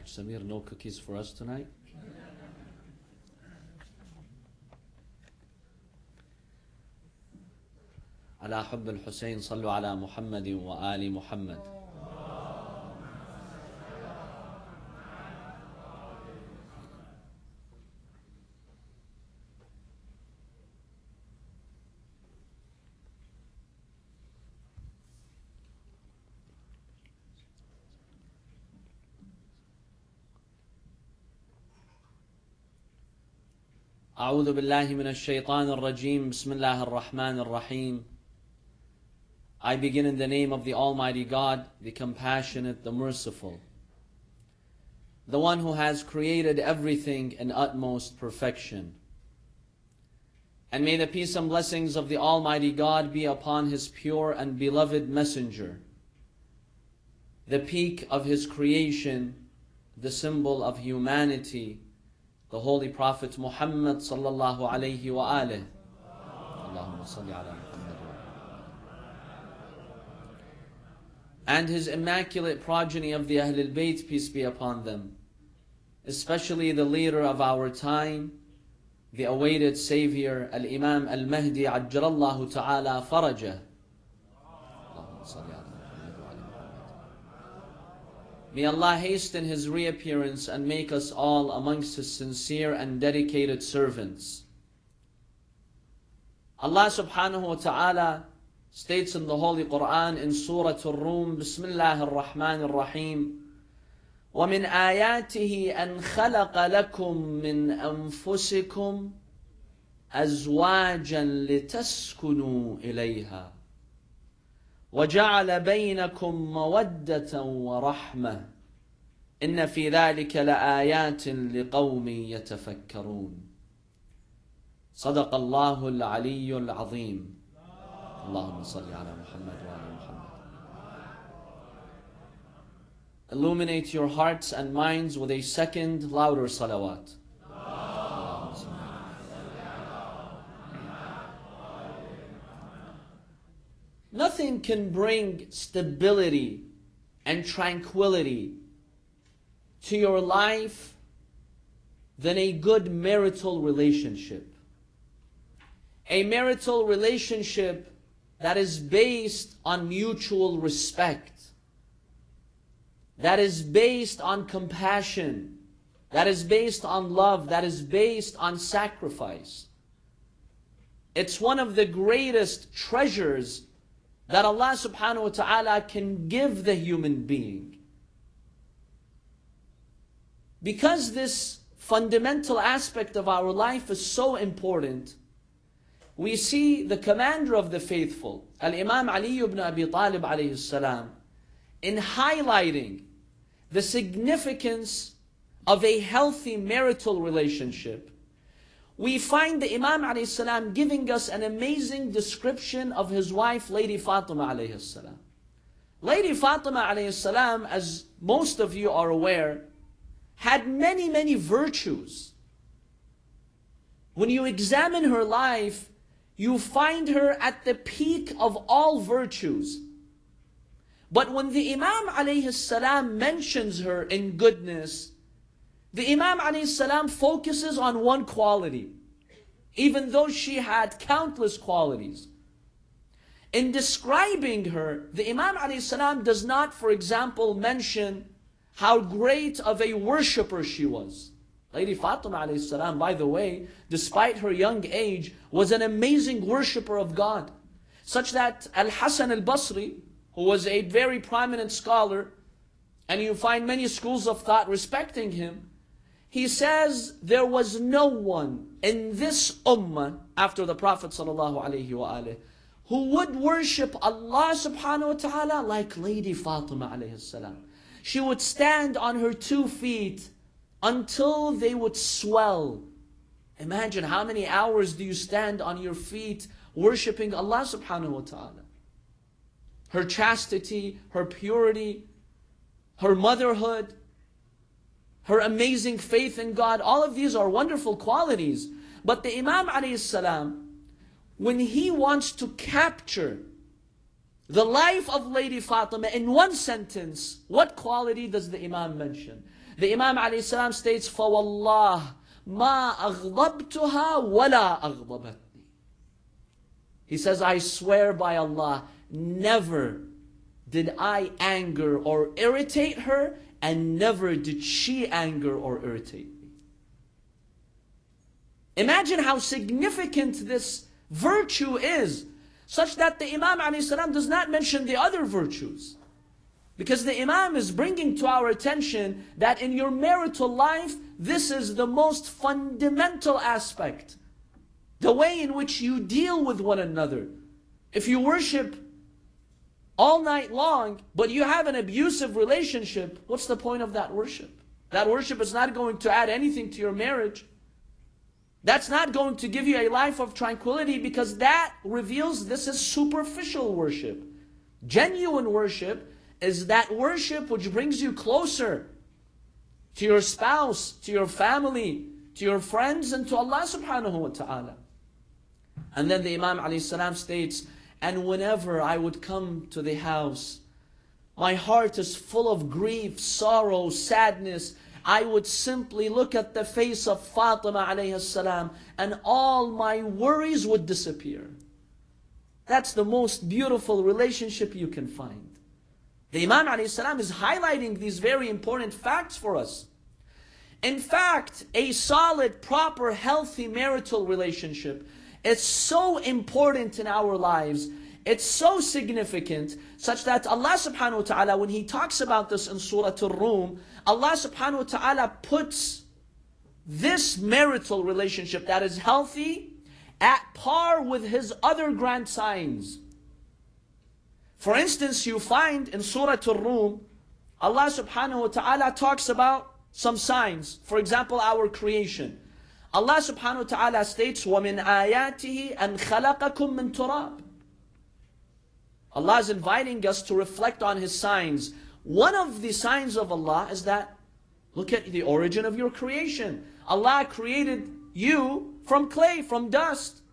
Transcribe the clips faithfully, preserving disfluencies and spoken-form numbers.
Haj Samir, no cookies for us tonight? على حب الحسين صلوا على محمد وآل محمد. أعوذ بالله من الشيطان الرجيم. بسم الله الرحمن الرحيم. I begin in the name of the Almighty God, the Compassionate, the Merciful, the one who has created everything in utmost perfection. And may the peace and blessings of the Almighty God be upon His pure and beloved Messenger, the peak of His creation, the symbol of humanity, the Holy Prophet Muhammad sallallahu alayhi wa alih. Allahumma salli ala Muhammad. And his immaculate progeny of the Ahlul Bayt, peace be upon them, especially the leader of our time, the awaited Savior, Al-Imam Al-Mahdi, Ajjalallahu Ta'ala Farajah. May Allah hasten His reappearance and make us all amongst His sincere and dedicated servants. Allah subhanahu wa ta'ala states in the Holy Quran in Surah Ar-Rum, Bismillah ar-Rahman ar-Rahim, وَمِنْ آيَاتِهِ أَنْ خَلَقَ لَكُم مِّنْ أَنفُسِكُمْ أَزْوَاجًا لِتَسْكُنُوا إِلَيْهَا وَجَعَلَ بَيْنَكُم مَّوَدَّةً وَرَحْمَةً إِنَّ فِي ذَلِكَ لَآيَاتٍ لِقَوْمٍ يَتَفَكَّرُونَ. صدق الله العلي العظيم. Allahumma salli ala Muhammad wa ala Muhammad. Illuminate your hearts and minds with a second louder salawat. Nothing can bring stability and tranquility to your life than a good marital relationship. A marital relationship that is based on mutual respect, that is based on compassion, that is based on love, that is based on sacrifice. It's one of the greatest treasures that Allah subhanahu wa ta'ala can give the human being. Because this fundamental aspect of our life is so important, we see the commander of the faithful, Al-Imam Ali ibn Abi Talib alayhi salam, in highlighting the significance of a healthy marital relationship. We find the Imam alayhi salam giving us an amazing description of his wife, Lady Fatima alayhi salam. Lady Fatima alayhi salam, as most of you are aware, had many, many virtues. When you examine her life, you find her at the peak of all virtues. But when the Imam alayhi salam mentions her in goodness, the Imam alayhi salam focuses on one quality, even though she had countless qualities. In describing her, the Imam alayhi salam does not, for example, mention how great of a worshipper she was. Lady Fatima alayhi salam, by the way, despite her young age, was an amazing worshipper of God. Such that Al-Hasan al-Basri, who was a very prominent scholar, and you find many schools of thought respecting him, he says there was no one in this ummah, after the Prophet sallallahu alaihi wasallam, who would worship Allah subhanahu wa ta'ala like Lady Fatima alayhi salam. She would stand on her two feet until they would swell. Imagine how many hours do you stand on your feet worshipping Allah subhanahu wa ta'ala. Her chastity, her purity, her motherhood, her amazing faith in God, all of these are wonderful qualities. But the Imam alayhi salam, when he wants to capture the life of Lady Fatima in one sentence, what quality does the Imam mention? The Imam alayhi salam states, فَوَاللَّهِ مَا أَغْضَبْتُهَا وَلَا أَغْضَبَتْنِي. He says, I swear by Allah, never did I anger or irritate her, and never did she anger or irritate me. Imagine how significant this virtue is, such that the Imam alayhi salam does not mention the other virtues. Because the Imam is bringing to our attention that in your marital life, this is the most fundamental aspect. The way in which you deal with one another. If you worship all night long, but you have an abusive relationship, what's the point of that worship? That worship is not going to add anything to your marriage. That's not going to give you a life of tranquility, because that reveals this is superficial worship. Genuine worship is that worship which brings you closer to your spouse, to your family, to your friends, and to Allah subhanahu wa ta'ala. And then the Imam alayhi salam states, and whenever I would come to the house, my heart is full of grief, sorrow, sadness. I would simply look at the face of Fatima alayhi salam, and all my worries would disappear. That's the most beautiful relationship you can find. The Imam alayhi salam is highlighting these very important facts for us. In fact, a solid, proper, healthy marital relationship is so important in our lives. It's so significant, such that Allah subhanahu wa ta'ala, when He talks about this in Surah Ar-Rum, Allah subhanahu wa ta'ala puts this marital relationship that is healthy at par with His other grand signs. For instance, you find in Surah Ar-Rum, Allah subhanahu wa ta'ala talks about some signs. For example, our creation. Allah subhanahu wa ta'ala states, وَمِنْ آيَاتِهِ أَنْ خَلَقَكُم مِّن تُرَابٍ. Allah is inviting us to reflect on His signs. One of the signs of Allah is that, look at the origin of your creation. Allah created you from clay, from dust.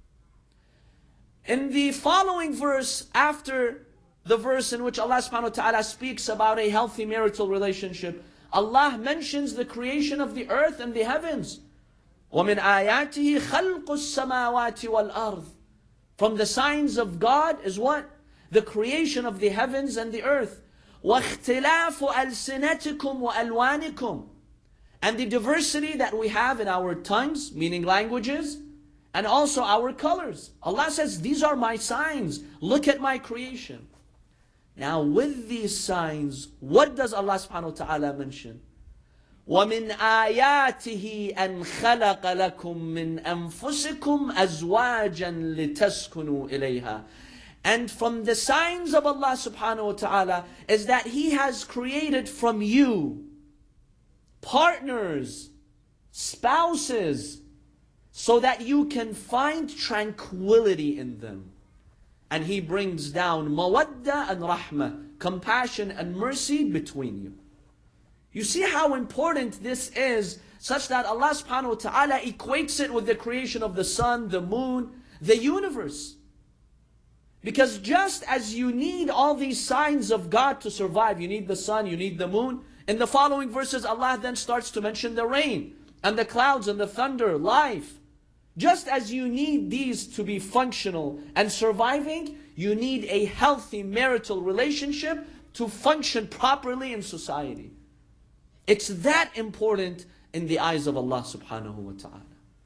In the following verse, after the verse in which Allah subhanahu wa ta'ala speaks about a healthy marital relationship, Allah mentions the creation of the earth and the heavens. وَمِنْ آيَاتِهِ خَلْقُ السَّمَاوَاتِ وَالْأَرْضِ. From the signs of God is what? The creation of the heavens and the earth. وَاخْتِلَافُ أَلْسِنَتِكُمْ وَأَلْوَانِكُمْ. And the diversity that we have in our tongues, meaning languages, and also our colors. Allah says, these are my signs. Look at my creation. Now with these signs, what does Allah subhanahu wa ta'ala mention? وَمِنْ آيَاتِهِ أَنْ خَلَقَ لَكُم مِّنْ أَنفُسِكُمْ أَزْوَاجًا لِتَسْكُنُوا إِلَيْهَا. And from the signs of Allah subhanahu wa ta'ala is that He has created from you partners, spouses, so that you can find tranquility in them. And He brings down mawadda and rahmah, compassion and mercy between you. You see how important this is, such that Allah subhanahu wa ta'ala equates it with the creation of the sun, the moon, the universe. Because just as you need all these signs of God to survive, you need the sun, you need the moon. In the following verses, Allah then starts to mention the rain, and the clouds, and the thunder, life. Just as you need these to be functional and surviving, you need a healthy marital relationship to function properly in society. It's that important in the eyes of Allah subhanahu wa ta'ala.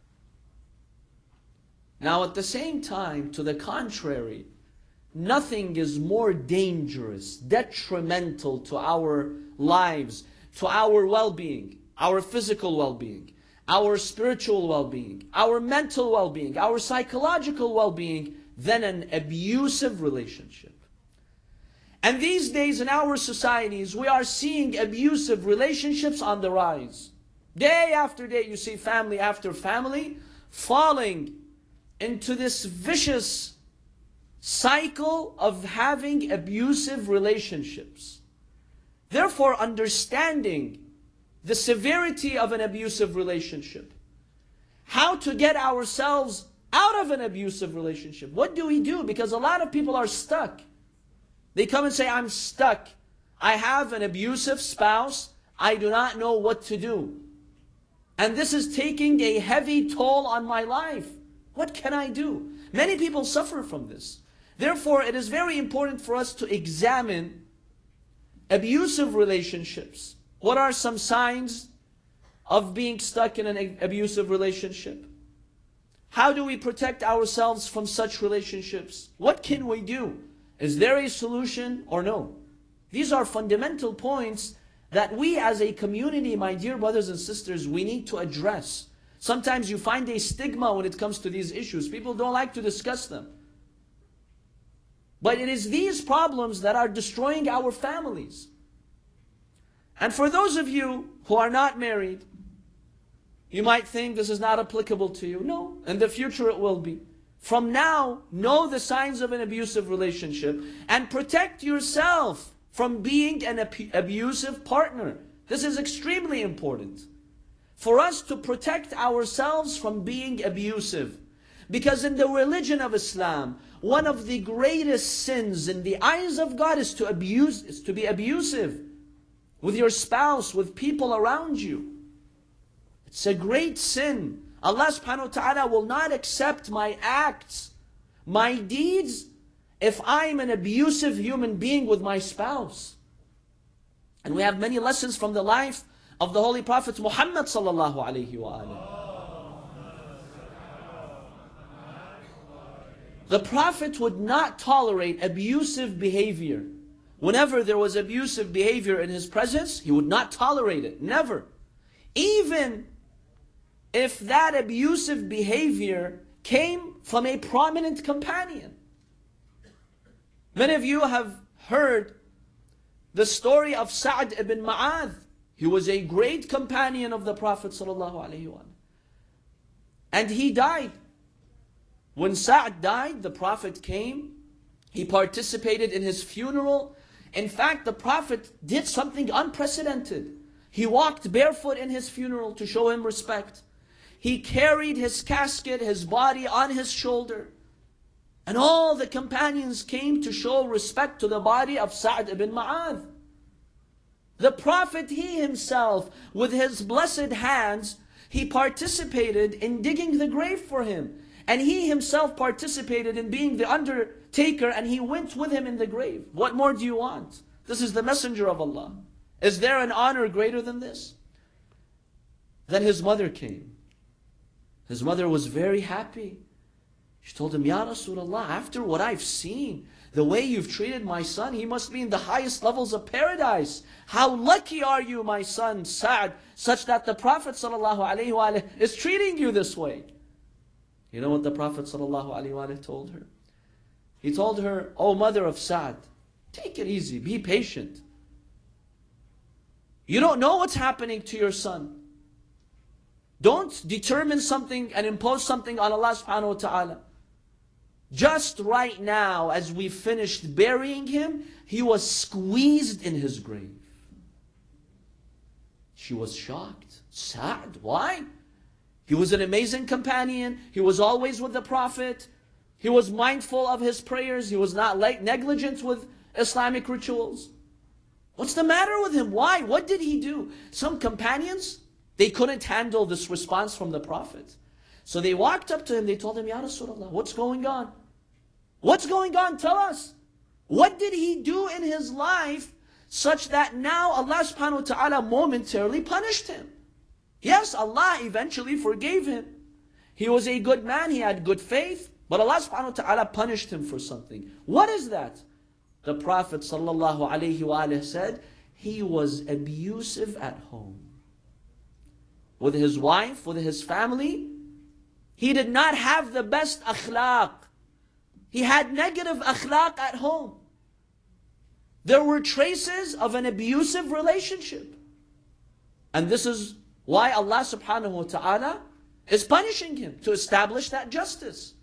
Now at the same time, to the contrary, nothing is more dangerous, detrimental to our lives, to our well-being, our physical well-being, our spiritual well-being, our mental well-being, our psychological well-being, than an abusive relationship. And these days in our societies, we are seeing abusive relationships on the rise. Day after day, you see family after family falling into this vicious cycle of having abusive relationships. Therefore, understanding the severity of an abusive relationship, how to get ourselves out of an abusive relationship. What do we do? Because a lot of people are stuck. They come and say, I'm stuck. I have an abusive spouse. I do not know what to do. And this is taking a heavy toll on my life. What can I do? Many people suffer from this. Therefore, it is very important for us to examine abusive relationships. What are some signs of being stuck in an abusive relationship? How do we protect ourselves from such relationships? What can we do? Is there a solution or no? These are fundamental points that we as a community, my dear brothers and sisters, we need to address. Sometimes you find a stigma when it comes to these issues. People don't like to discuss them. But it is these problems that are destroying our families. And for those of you who are not married, you might think this is not applicable to you. No, in the future it will be. From now, know the signs of an abusive relationship and protect yourself from being an ab- abusive partner. This is extremely important. For us to protect ourselves from being abusive. Because in the religion of Islam, one of the greatest sins in the eyes of God is to abuse, is to be abusive with your spouse, with people around you. It's a great sin. Allah subhanahu wa ta'ala will not accept my acts, my deeds, if I'm an abusive human being with my spouse. And we have many lessons from the life of the Holy Prophet Muhammad sallallahu alayhi wa alayhi. The Prophet would not tolerate abusive behavior. Whenever there was abusive behavior in his presence, he would not tolerate it. Never. Even if that abusive behavior came from a prominent companion. Many of you have heard the story of Sa'd ibn Mu'adh. He was a great companion of the Prophet ﷺ. And he died. When Sa'd died, the Prophet came. He participated in his funeral. In fact, the Prophet did something unprecedented. He walked barefoot in his funeral to show him respect. He carried his casket, his body on his shoulder. And all the companions came to show respect to the body of Sa'd ibn Mu'adh. The Prophet, he himself, with his blessed hands, he participated in digging the grave for him. And he himself participated in being the undertaker, and he went with him in the grave. What more do you want? This is the messenger of Allah. Is there an honor greater than this? Then his mother came. His mother was very happy. She told him, Ya Rasulullah, after what I've seen, the way you've treated my son, he must be in the highest levels of paradise. How lucky are you, my son, Sa'd, such that the Prophet ﷺ is treating you this way. You know what the Prophet ﷺ told her? He told her, O mother of Sa'd, take it easy, be patient. You don't know what's happening to your son. Don't determine something and impose something on Allah subhanahu wa ta'ala. Just right now, as we finished burying him, he was squeezed in his grave. She was shocked. Sa'd, why? He was an amazing companion. He was always with the Prophet. He was mindful of his prayers. He was not like negligent with Islamic rituals. What's the matter with him? Why? What did he do? Some companions, they couldn't handle this response from the Prophet. So they walked up to him. They told him, Ya Rasulullah, what's going on? What's going on? Tell us. What did he do in his life such that now Allah subhanahu wa ta'ala momentarily punished him? Yes, Allah eventually forgave him. He was a good man. He had good faith. But Allah subhanahu wa ta'ala punished him for something. What is that? The Prophet sallallahu alayhi wa said, he was abusive at home. With his wife, with his family. He did not have the best akhlaq. He had negative akhlaq at home. There were traces of an abusive relationship. And this is why Allah subhanahu wa ta'ala is punishing him, to establish that justice.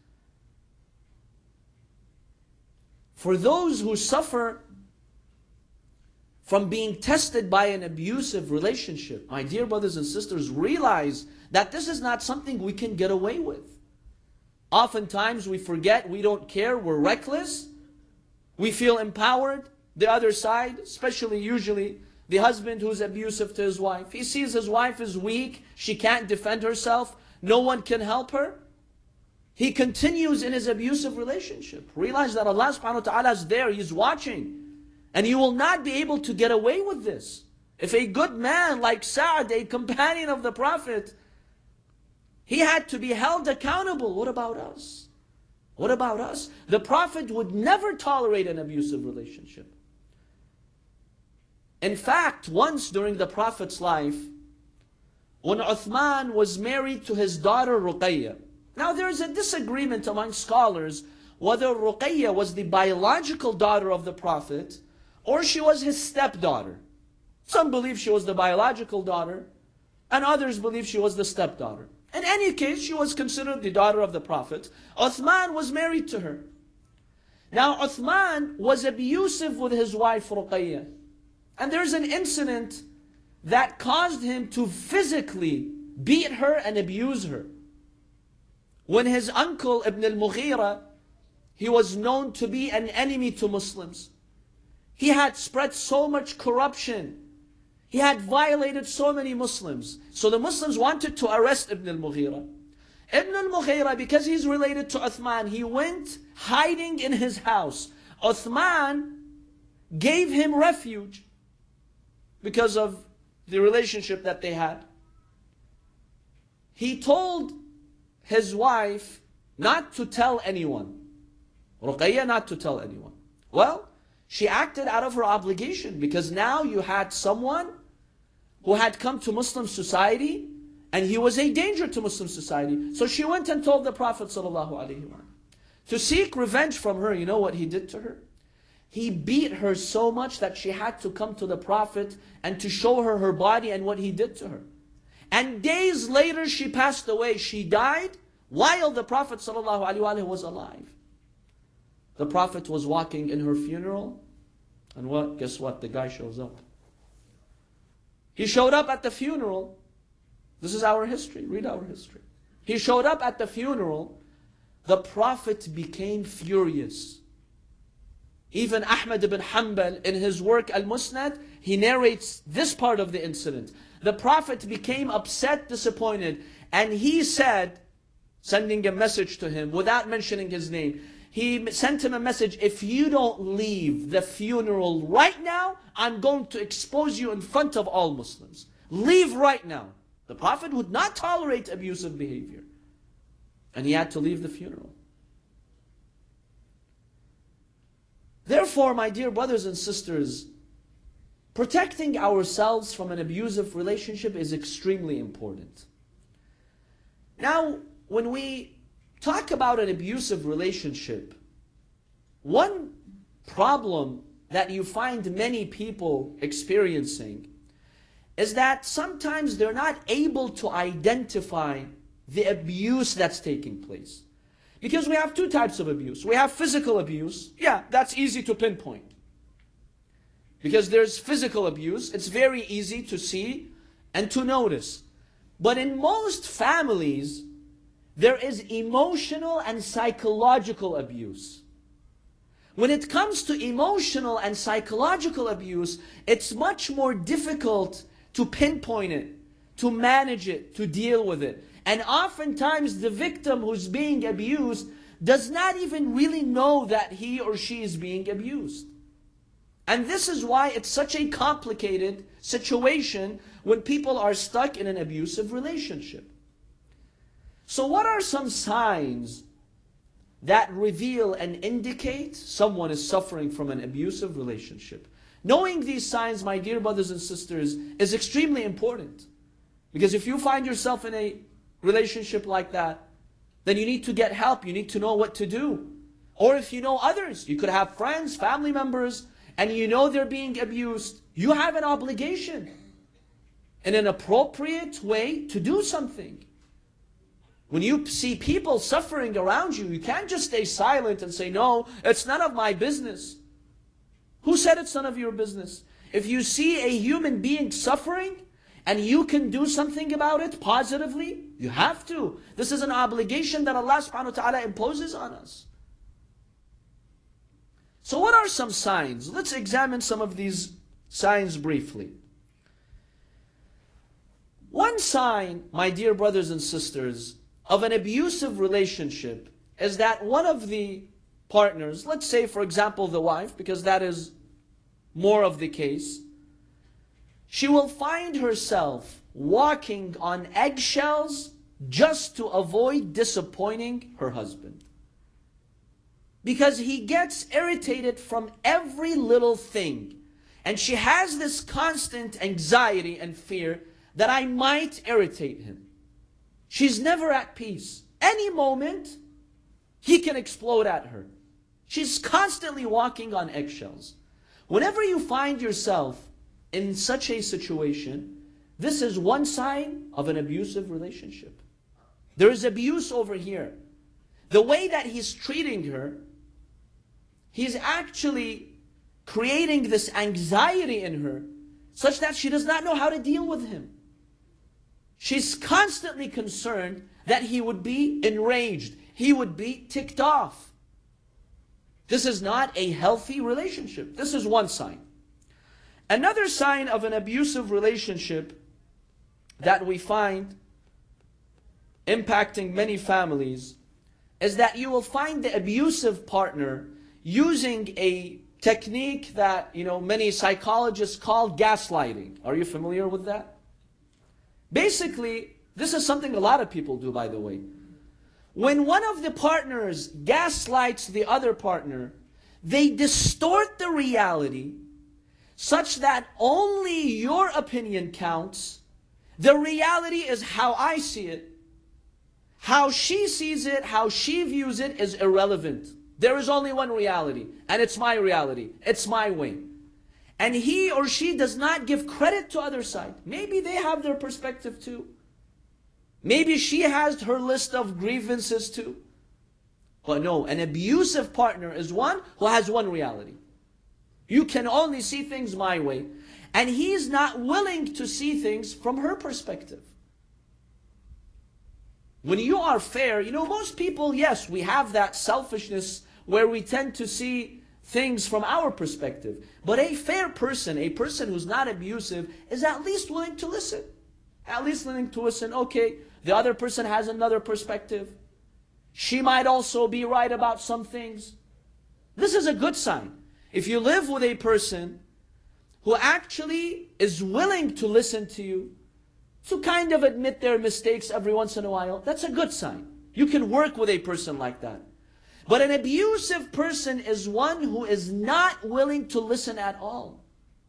For those who suffer from being tested by an abusive relationship, my dear brothers and sisters, realize that this is not something we can get away with. Oftentimes we forget, we don't care, we're reckless. We feel empowered. The other side, especially usually The husband who's abusive to his wife. He sees his wife is weak, she can't defend herself, no one can help her. He continues in his abusive relationship. Realize that Allah subhanahu wa ta'ala is there, He's watching. And you will not be able to get away with this. If a good man like Sa'd, a companion of the Prophet, he had to be held accountable. What about us? What about us? The Prophet would never tolerate an abusive relationship. In fact, once during the Prophet's life, when Uthman was married to his daughter Ruqayya. Now there is a disagreement among scholars whether Ruqayya was the biological daughter of the Prophet or she was his stepdaughter. Some believe she was the biological daughter, and others believe she was the stepdaughter. In any case, she was considered the daughter of the Prophet. Uthman was married to her. Now Uthman was abusive with his wife Ruqayya. And there's an incident that caused him to physically beat her and abuse her. When his uncle Ibn al-Mughira, he was known to be an enemy to Muslims. He had spread so much corruption. He had violated so many Muslims. So the Muslims wanted to arrest Ibn al-Mughira. Ibn al-Mughira, because he's related to Uthman, he went hiding in his house. Uthman gave him refuge because of the relationship that they had. He told his wife not to tell anyone. Ruqayya not to tell anyone. Well, she acted out of her obligation because now you had someone who had come to Muslim society and he was a danger to Muslim society. So she went and told the Prophet ﷺ. To seek revenge from her, you know what he did to her? He beat her so much that she had to come to the Prophet and to show her her body and what he did to her. And days later she passed away. She died while the Prophet ﷺ was alive. The Prophet was walking in her funeral, and what? Guess what? The guy shows up. He showed up at the funeral. This is our history. Read our history. He showed up at the funeral. The Prophet became furious. Even Ahmad ibn Hanbal, in his work Al-Musnad, he narrates this part of the incident. The Prophet became upset, disappointed, and he said, sending a message to him without mentioning his name, he sent him a message, if you don't leave the funeral right now, I'm going to expose you in front of all Muslims. Leave right now. The Prophet would not tolerate abusive behavior. And he had to leave the funeral. Therefore, my dear brothers and sisters, protecting ourselves from an abusive relationship is extremely important. Now, when we talk about an abusive relationship, one problem that you find many people experiencing is that sometimes they're not able to identify the abuse that's taking place. Because we have two types of abuse. We have physical abuse. Yeah, that's easy to pinpoint. Because there's physical abuse. It's very easy to see and to notice. But in most families, there is emotional and psychological abuse. When it comes to emotional and psychological abuse, it's much more difficult to pinpoint it, to manage it, to deal with it. And oftentimes the victim who's being abused does not even really know that he or she is being abused. And this is why it's such a complicated situation when people are stuck in an abusive relationship. So what are some signs that reveal and indicate someone is suffering from an abusive relationship? Knowing these signs, my dear brothers and sisters, is extremely important. Because if you find yourself in a relationship like that, then you need to get help. You need to know what to do. Or if you know others, you could have friends, family members, and you know they're being abused, you have an obligation in an appropriate way to do something. When you see people suffering around you, you can't just stay silent and say, no, it's none of my business. Who said it's none of your business? If you see a human being suffering and you can do something about it positively, you have to. This is an obligation that Allah subhanahu wa ta'ala imposes on us. So what are some signs? Let's examine some of these signs briefly. One sign, my dear brothers and sisters, of an abusive relationship is that one of the partners, let's say for example the wife, because that is more of the case, she will find herself walking on eggshells just to avoid disappointing her husband. Because he gets irritated from every little thing. And she has this constant anxiety and fear that I might irritate him. She's never at peace. Any moment, he can explode at her. She's constantly walking on eggshells. Whenever you find yourself in such a situation, this is one sign of an abusive relationship. There is abuse over here. The way that he's treating her, he's actually creating this anxiety in her such that she does not know how to deal with him. She's constantly concerned that he would be enraged. He would be ticked off. This is not a healthy relationship. This is one sign. Another sign of an abusive relationship that we find impacting many families is that you will find the abusive partner using a technique that, you know, many psychologists call gaslighting. Are you familiar with that? Basically, this is something a lot of people do, by the way. When one of the partners gaslights the other partner, they distort the reality such that only your opinion counts. The reality is how I see it. How she sees it, how she views it is irrelevant. There is only one reality, and it's my reality. It's my way. And he or she does not give credit to other side. Maybe they have their perspective too. Maybe she has her list of grievances too. But no, an abusive partner is one who has one reality. You can only see things my way. And he's not willing to see things from her perspective. When you are fair, you know, most people, yes, we have that selfishness where we tend to see things from our perspective. But a fair person, a person who's not abusive, is at least willing to listen. At least willing to listen. Okay, the other person has another perspective. She might also be right about some things. This is a good sign. If you live with a person who actually is willing to listen to you, to kind of admit their mistakes every once in a while, that's a good sign. You can work with a person like that. But an abusive person is one who is not willing to listen at all.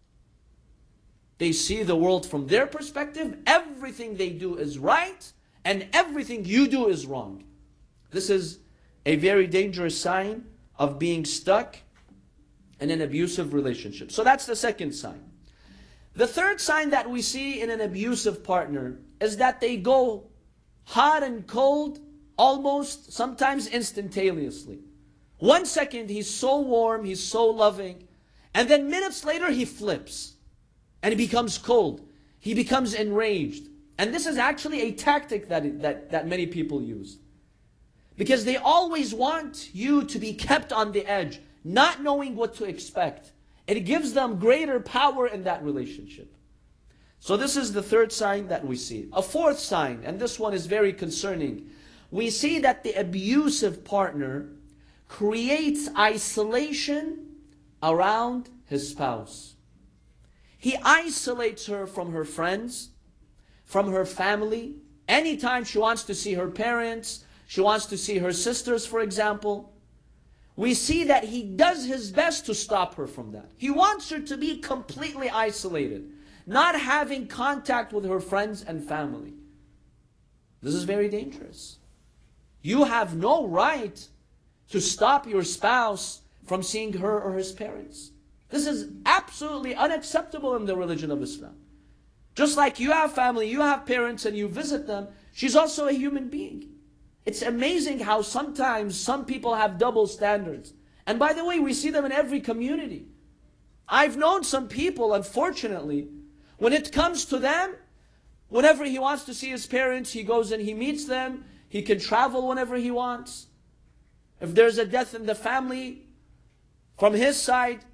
They see the world from their perspective. Everything they do is right, and everything you do is wrong. This is a very dangerous sign of being stuck in an abusive relationship. So that's the second sign. The third sign that we see in an abusive partner is that they go hot and cold almost sometimes instantaneously. One second he's so warm, he's so loving, and then minutes later he flips and he becomes cold. He becomes enraged. And this is actually a tactic that, that, that many people use. Because they always want you to be kept on the edge, not knowing what to expect. It gives them greater power in that relationship. So this is the third sign that we see. A fourth sign, and this one is very concerning. We see that the abusive partner creates isolation around his spouse. He isolates her from her friends, from her family. Anytime she wants to see her parents, she wants to see her sisters, for example, we see that he does his best to stop her from that. He wants her to be completely isolated, not having contact with her friends and family. This is very dangerous. You have no right to stop your spouse from seeing her or his parents. This is absolutely unacceptable in the religion of Islam. Just like you have family, you have parents, and you visit them, she's also a human being. It's amazing how sometimes some people have double standards. And by the way, we see them in every community. I've known some people, unfortunately, when it comes to them, whenever he wants to see his parents, he goes and he meets them. He can travel whenever he wants. If there's a death in the family, from his side,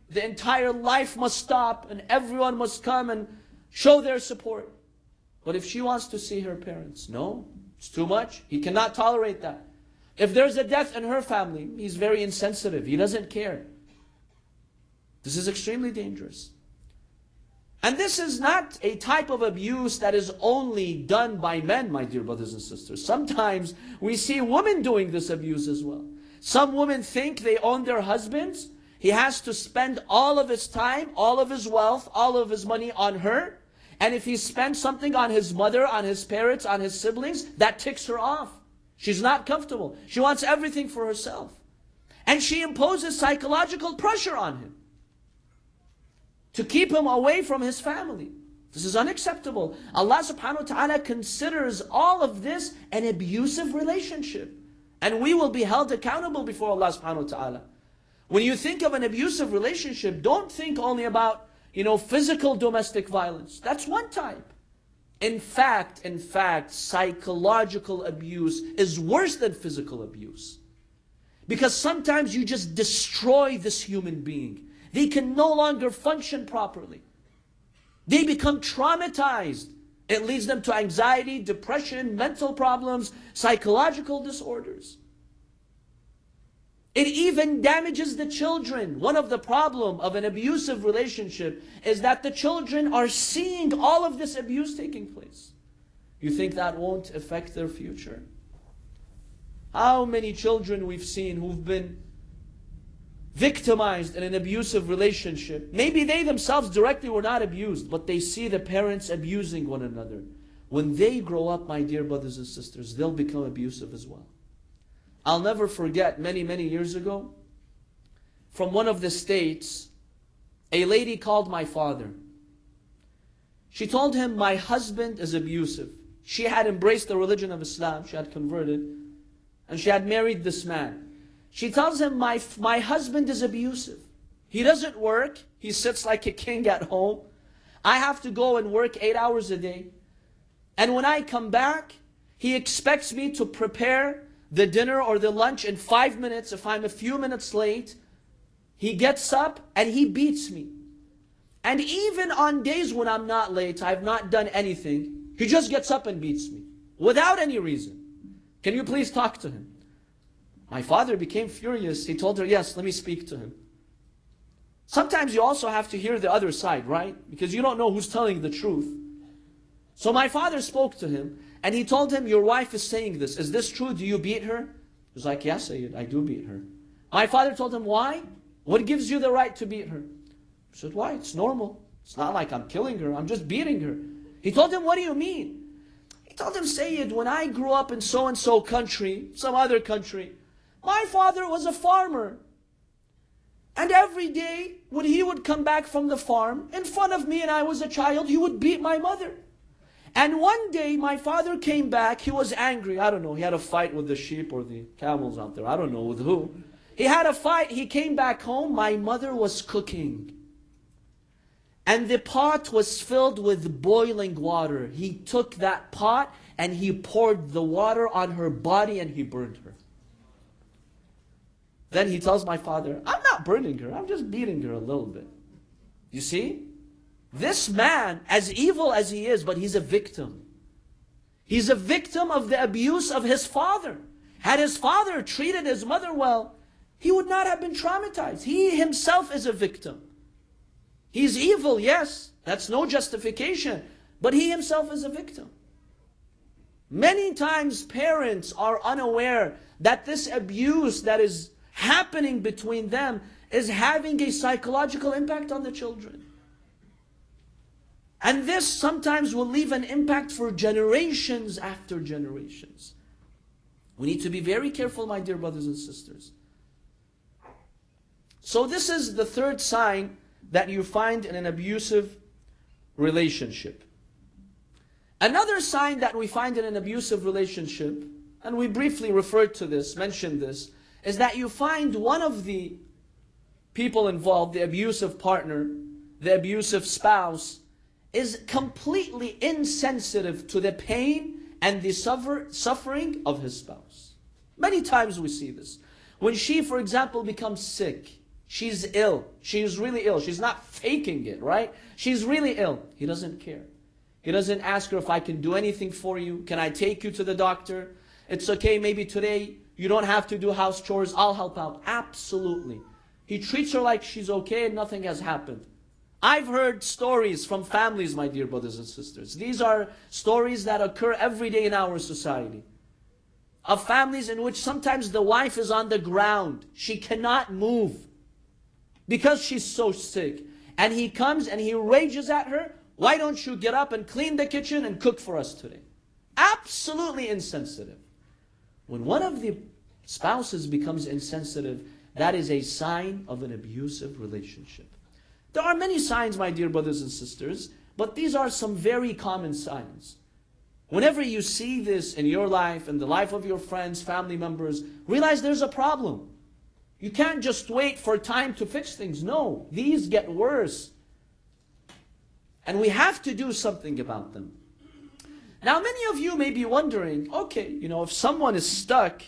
the entire life must stop and everyone must come and show their support. But if she wants to see her parents, no, it's too much. He cannot tolerate that. If there's a death in her family, he's very insensitive. He doesn't care. This is extremely dangerous. And this is not a type of abuse that is only done by men, my dear brothers and sisters. Sometimes we see women doing this abuse as well. Some women think they own their husbands. He has to spend all of his time, all of his wealth, all of his money on her. And if he spends something on his mother, on his parents, on his siblings, that ticks her off. She's not comfortable. She wants everything for herself. And she imposes psychological pressure on him to keep him away from his family. This is unacceptable. Allah subhanahu wa ta'ala considers all of this an abusive relationship. And we will be held accountable before Allah subhanahu wa ta'ala. When you think of an abusive relationship, don't think only about, you know, physical domestic violence. That's one type. In fact, in fact, psychological abuse is worse than physical abuse. Because sometimes you just destroy this human being. They can no longer function properly. They become traumatized. It leads them to anxiety, depression, mental problems, psychological disorders. It even damages the children. One of the problems of an abusive relationship is that the children are seeing all of this abuse taking place. You think that won't affect their future? How many children we've seen who've been victimized in an abusive relationship. Maybe they themselves directly were not abused, but they see the parents abusing one another. When they grow up, my dear brothers and sisters, they'll become abusive as well. I'll never forget, many, many years ago, from one of the states, a lady called my father. She told him, my husband is abusive. She had embraced the religion of Islam, she had converted, and she had married this man. She tells him, my, my husband is abusive. He doesn't work. He sits like a king at home. I have to go and work eight hours a day. And when I come back, he expects me to prepare the dinner or the lunch in five minutes. If I'm a few minutes late, he gets up and he beats me. And even on days when I'm not late, I've not done anything, he just gets up and beats me without any reason. Can you please talk to him? My father became furious. He told her, yes, let me speak to him. Sometimes you also have to hear the other side, right? Because you don't know who's telling the truth. So my father spoke to him and he told him, your wife is saying this. Is this true? Do you beat her? He was like, yes, Sayyid, I do beat her. My father told him, why? What gives you the right to beat her? He said, why? It's normal. It's not like I'm killing her. I'm just beating her. He told him, what do you mean? He told him, Sayyid, when I grew up in so-and-so country, some other country, my father was a farmer. And every day, when he would come back from the farm, in front of me and I was a child, he would beat my mother. And one day, my father came back, he was angry. I don't know, he had a fight with the sheep or the camels out there. I don't know with who. He had a fight, he came back home, my mother was cooking. And the pot was filled with boiling water. He took that pot and he poured the water on her body and he burned her. Then he tells my father, I'm not burning her, I'm just beating her a little bit. You see? This man, as evil as he is, but he's a victim. He's a victim of the abuse of his father. Had his father treated his mother well, he would not have been traumatized. He himself is a victim. He's evil, yes, that's no justification, but he himself is a victim. Many times parents are unaware that this abuse that is happening between them is having a psychological impact on the children. And this sometimes will leave an impact for generations after generations. We need to be very careful, my dear brothers and sisters. So this is the third sign that you find in an abusive relationship. Another sign that we find in an abusive relationship, and we briefly referred to this, mentioned this, is that you find one of the people involved, the abusive partner, the abusive spouse, is completely insensitive to the pain and the suffer, suffering of his spouse. Many times we see this. When she, for example, becomes sick, She's ill. She's really ill. She's not faking it, right? She's really ill. He doesn't care. He doesn't ask her if I can do anything for you. Can I take you to the doctor? It's okay, maybe today you don't have to do house chores. I'll help out. Absolutely. He treats her like she's okay and nothing has happened. I've heard stories from families, my dear brothers and sisters. These are stories that occur every day in our society. Of families in which sometimes the wife is on the ground. She cannot move because she's so sick. And he comes and he rages at her. Why don't you get up and clean the kitchen and cook for us today? Absolutely insensitive. When one of the spouses becomes insensitive, that is a sign of an abusive relationship. There are many signs, my dear brothers and sisters, but these are some very common signs. Whenever you see this in your life, in the life of your friends, family members, realize there's a problem. You can't just wait for time to fix things. No, these get worse. And we have to do something about them. Now, many of you may be wondering, okay, you know, if someone is stuck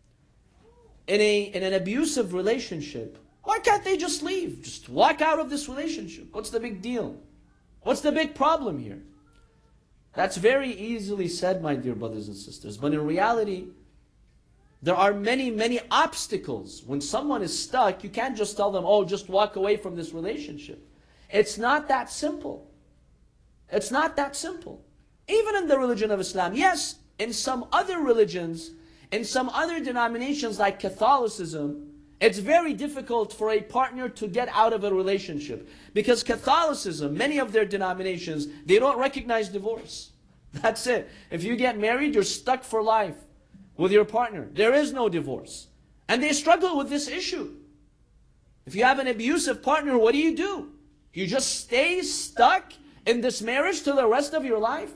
in, a, in an abusive relationship, why can't they just leave? Just walk out of this relationship. What's the big deal? What's the big problem here? That's very easily said, my dear brothers and sisters. But in reality, there are many, many obstacles. When someone is stuck, you can't just tell them, oh, just walk away from this relationship. It's not that simple. It's not that simple. Even in the religion of Islam, yes, in some other religions, in some other denominations like Catholicism, it's very difficult for a partner to get out of a relationship. Because Catholicism, many of their denominations, they don't recognize divorce. That's it. If you get married, you're stuck for life with your partner. There is no divorce. And they struggle with this issue. If you have an abusive partner, what do you do? You just stay stuck in this marriage to the rest of your life?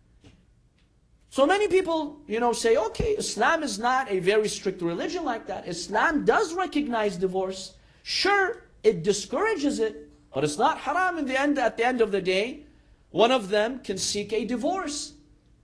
So many people, you know, say, okay, Islam is not a very strict religion like that. Islam does recognize divorce. Sure, it discourages it, but it's not haram in the end. At the end of the day, one of them can seek a divorce.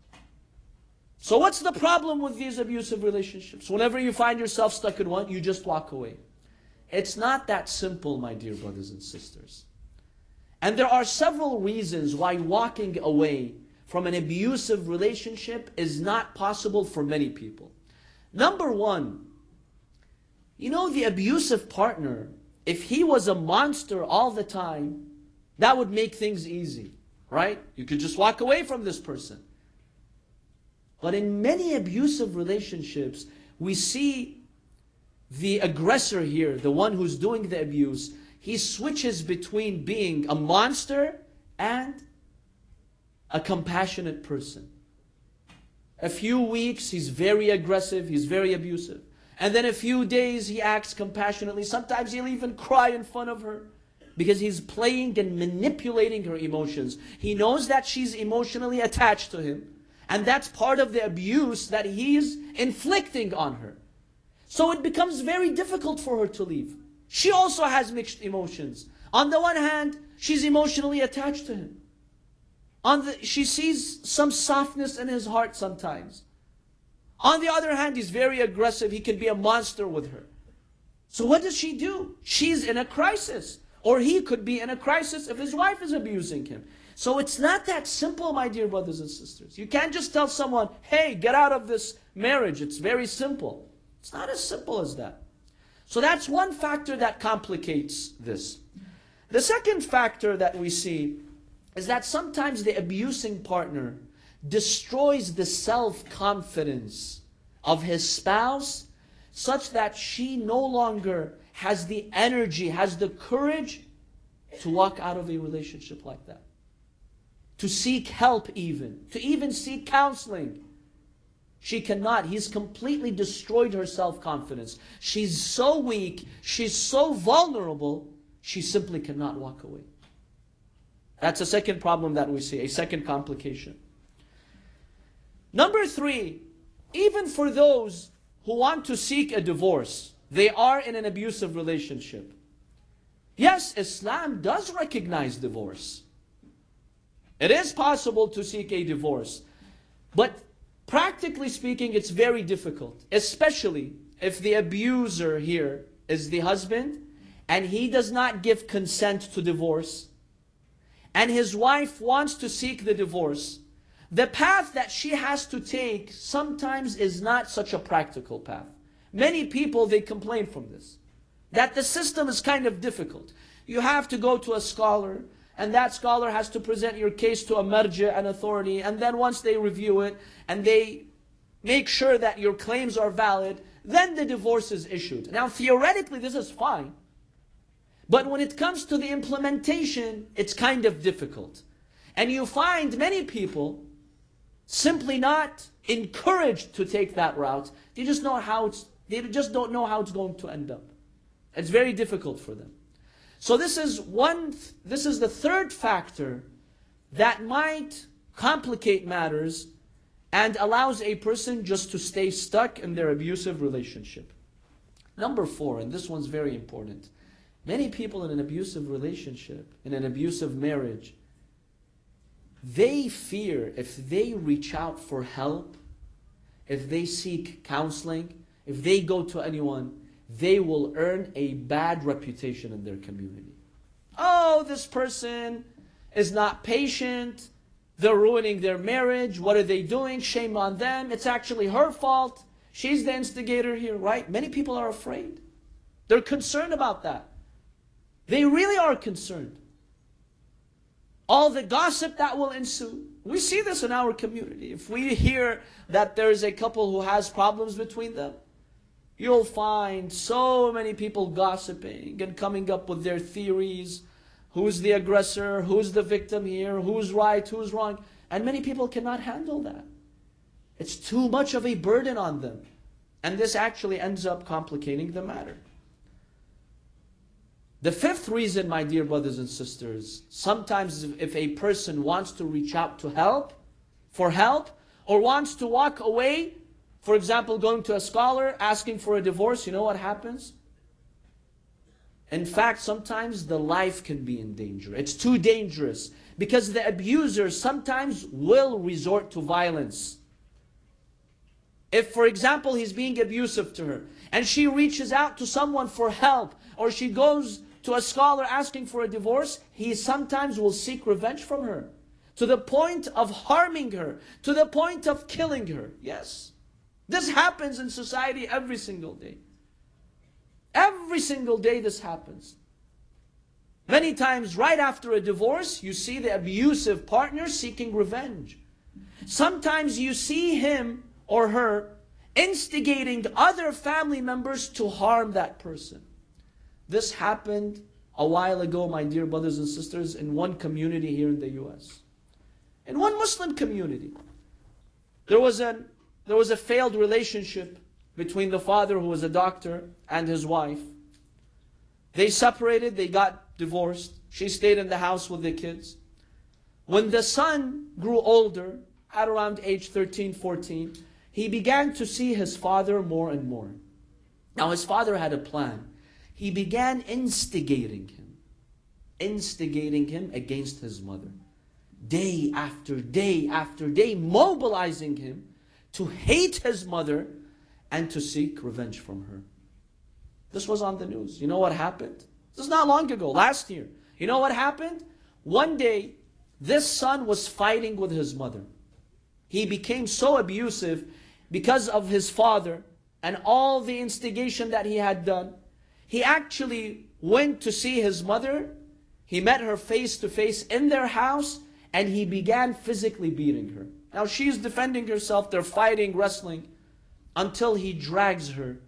So what's the problem with these abusive relationships? Whenever you find yourself stuck in one, you just walk away. It's not that simple, my dear brothers and sisters. And there are several reasons why walking away from an abusive relationship is not possible for many people. Number one, you know, the abusive partner, if he was a monster all the time, that would make things easy, right? You could just walk away from this person. But in many abusive relationships, we see the aggressor here, the one who's doing the abuse, he switches between being a monster and a compassionate person. A few weeks, he's very aggressive, he's very abusive. And then a few days, he acts compassionately. Sometimes he'll even cry in front of her because he's playing and manipulating her emotions. He knows that she's emotionally attached to him. And that's part of the abuse that he's inflicting on her. So it becomes very difficult for her to leave. She also has mixed emotions. On the one hand, she's emotionally attached to him. On the, she sees some softness in his heart sometimes. On the other hand, he's very aggressive. He can be a monster with her. So what does she do? She's in a crisis. Or he could be in a crisis if his wife is abusing him. So it's not that simple, my dear brothers and sisters. You can't just tell someone, hey, get out of this marriage. It's very simple. It's not as simple as that. So that's one factor that complicates this. The second factor that we see is that sometimes the abusing partner destroys the self-confidence of his spouse such that she no longer has the energy, has the courage to walk out of a relationship like that. To seek help even, to even seek counseling. She cannot. He's completely destroyed her self-confidence. She's so weak, she's so vulnerable, she simply cannot walk away. That's a second problem that we see, a second complication. Number three, even for those who want to seek a divorce, they are in an abusive relationship. Yes, Islam does recognize divorce. It is possible to seek a divorce. But practically speaking, it's very difficult, especially if the abuser here is the husband and he does not give consent to divorce, and his wife wants to seek the divorce, the path that she has to take sometimes is not such a practical path. Many people, they complain from this, that the system is kind of difficult. You have to go to a scholar, and that scholar has to present your case to a marja, an authority, and then once they review it, and they make sure that your claims are valid, then the divorce is issued. Now, theoretically, this is fine. But when it comes to the implementation, it's kind of difficult. And you find many people simply not encouraged to take that route. They just know how it's, they just don't know how it's going to end up. It's very difficult for them. So this is one, this is the third factor that might complicate matters and allows a person just to stay stuck in their abusive relationship. Number four, and this one's very important. Many people in an abusive relationship, in an abusive marriage, they fear if they reach out for help, if they seek counseling, if they go to anyone, they will earn a bad reputation in their community. Oh, this person is not patient. They're ruining their marriage. What are they doing? Shame on them. It's actually her fault. She's the instigator here, right? Many people are afraid. They're concerned about that. They really are concerned. All the gossip that will ensue. We see this in our community. If we hear that there's a couple who has problems between them, you'll find so many people gossiping and coming up with their theories. Who's the aggressor? Who's the victim here? Who's right? Who's wrong? And many people cannot handle that. It's too much of a burden on them. And this actually ends up complicating the matter. The fifth reason, my dear brothers and sisters, sometimes if a person wants to reach out to help, for help, or wants to walk away, for example, going to a scholar, asking for a divorce, you know what happens? In fact, sometimes the life can be in danger. It's too dangerous because the abuser sometimes will resort to violence. If, for example, he's being abusive to her and she reaches out to someone for help, or she goes to a scholar asking for a divorce, he sometimes will seek revenge from her to the point of harming her, to the point of killing her. Yes. This happens in society every single day. Every single day this happens. Many times right after a divorce, you see the abusive partner seeking revenge. Sometimes you see him or her instigating other family members to harm that person. This happened a while ago, my dear brothers and sisters, in one community here in the U S. In one Muslim community. There was an There was a failed relationship between the father, who was a doctor, and his wife. They separated, they got divorced. She stayed in the house with the kids. When the son grew older, at around age thirteen, fourteen, he began to see his father more and more. Now his father had a plan. He began instigating him, instigating him against his mother. Day after day after day, mobilizing him to hate his mother and to seek revenge from her. This was on the news. You know what happened? This is not long ago, last year. You know what happened? One day, this son was fighting with his mother. He became so abusive because of his father and all the instigation that he had done. He actually went to see his mother. He met her face to face in their house, and he began physically beating her. Now she's defending herself, they're fighting, wrestling, until he drags her.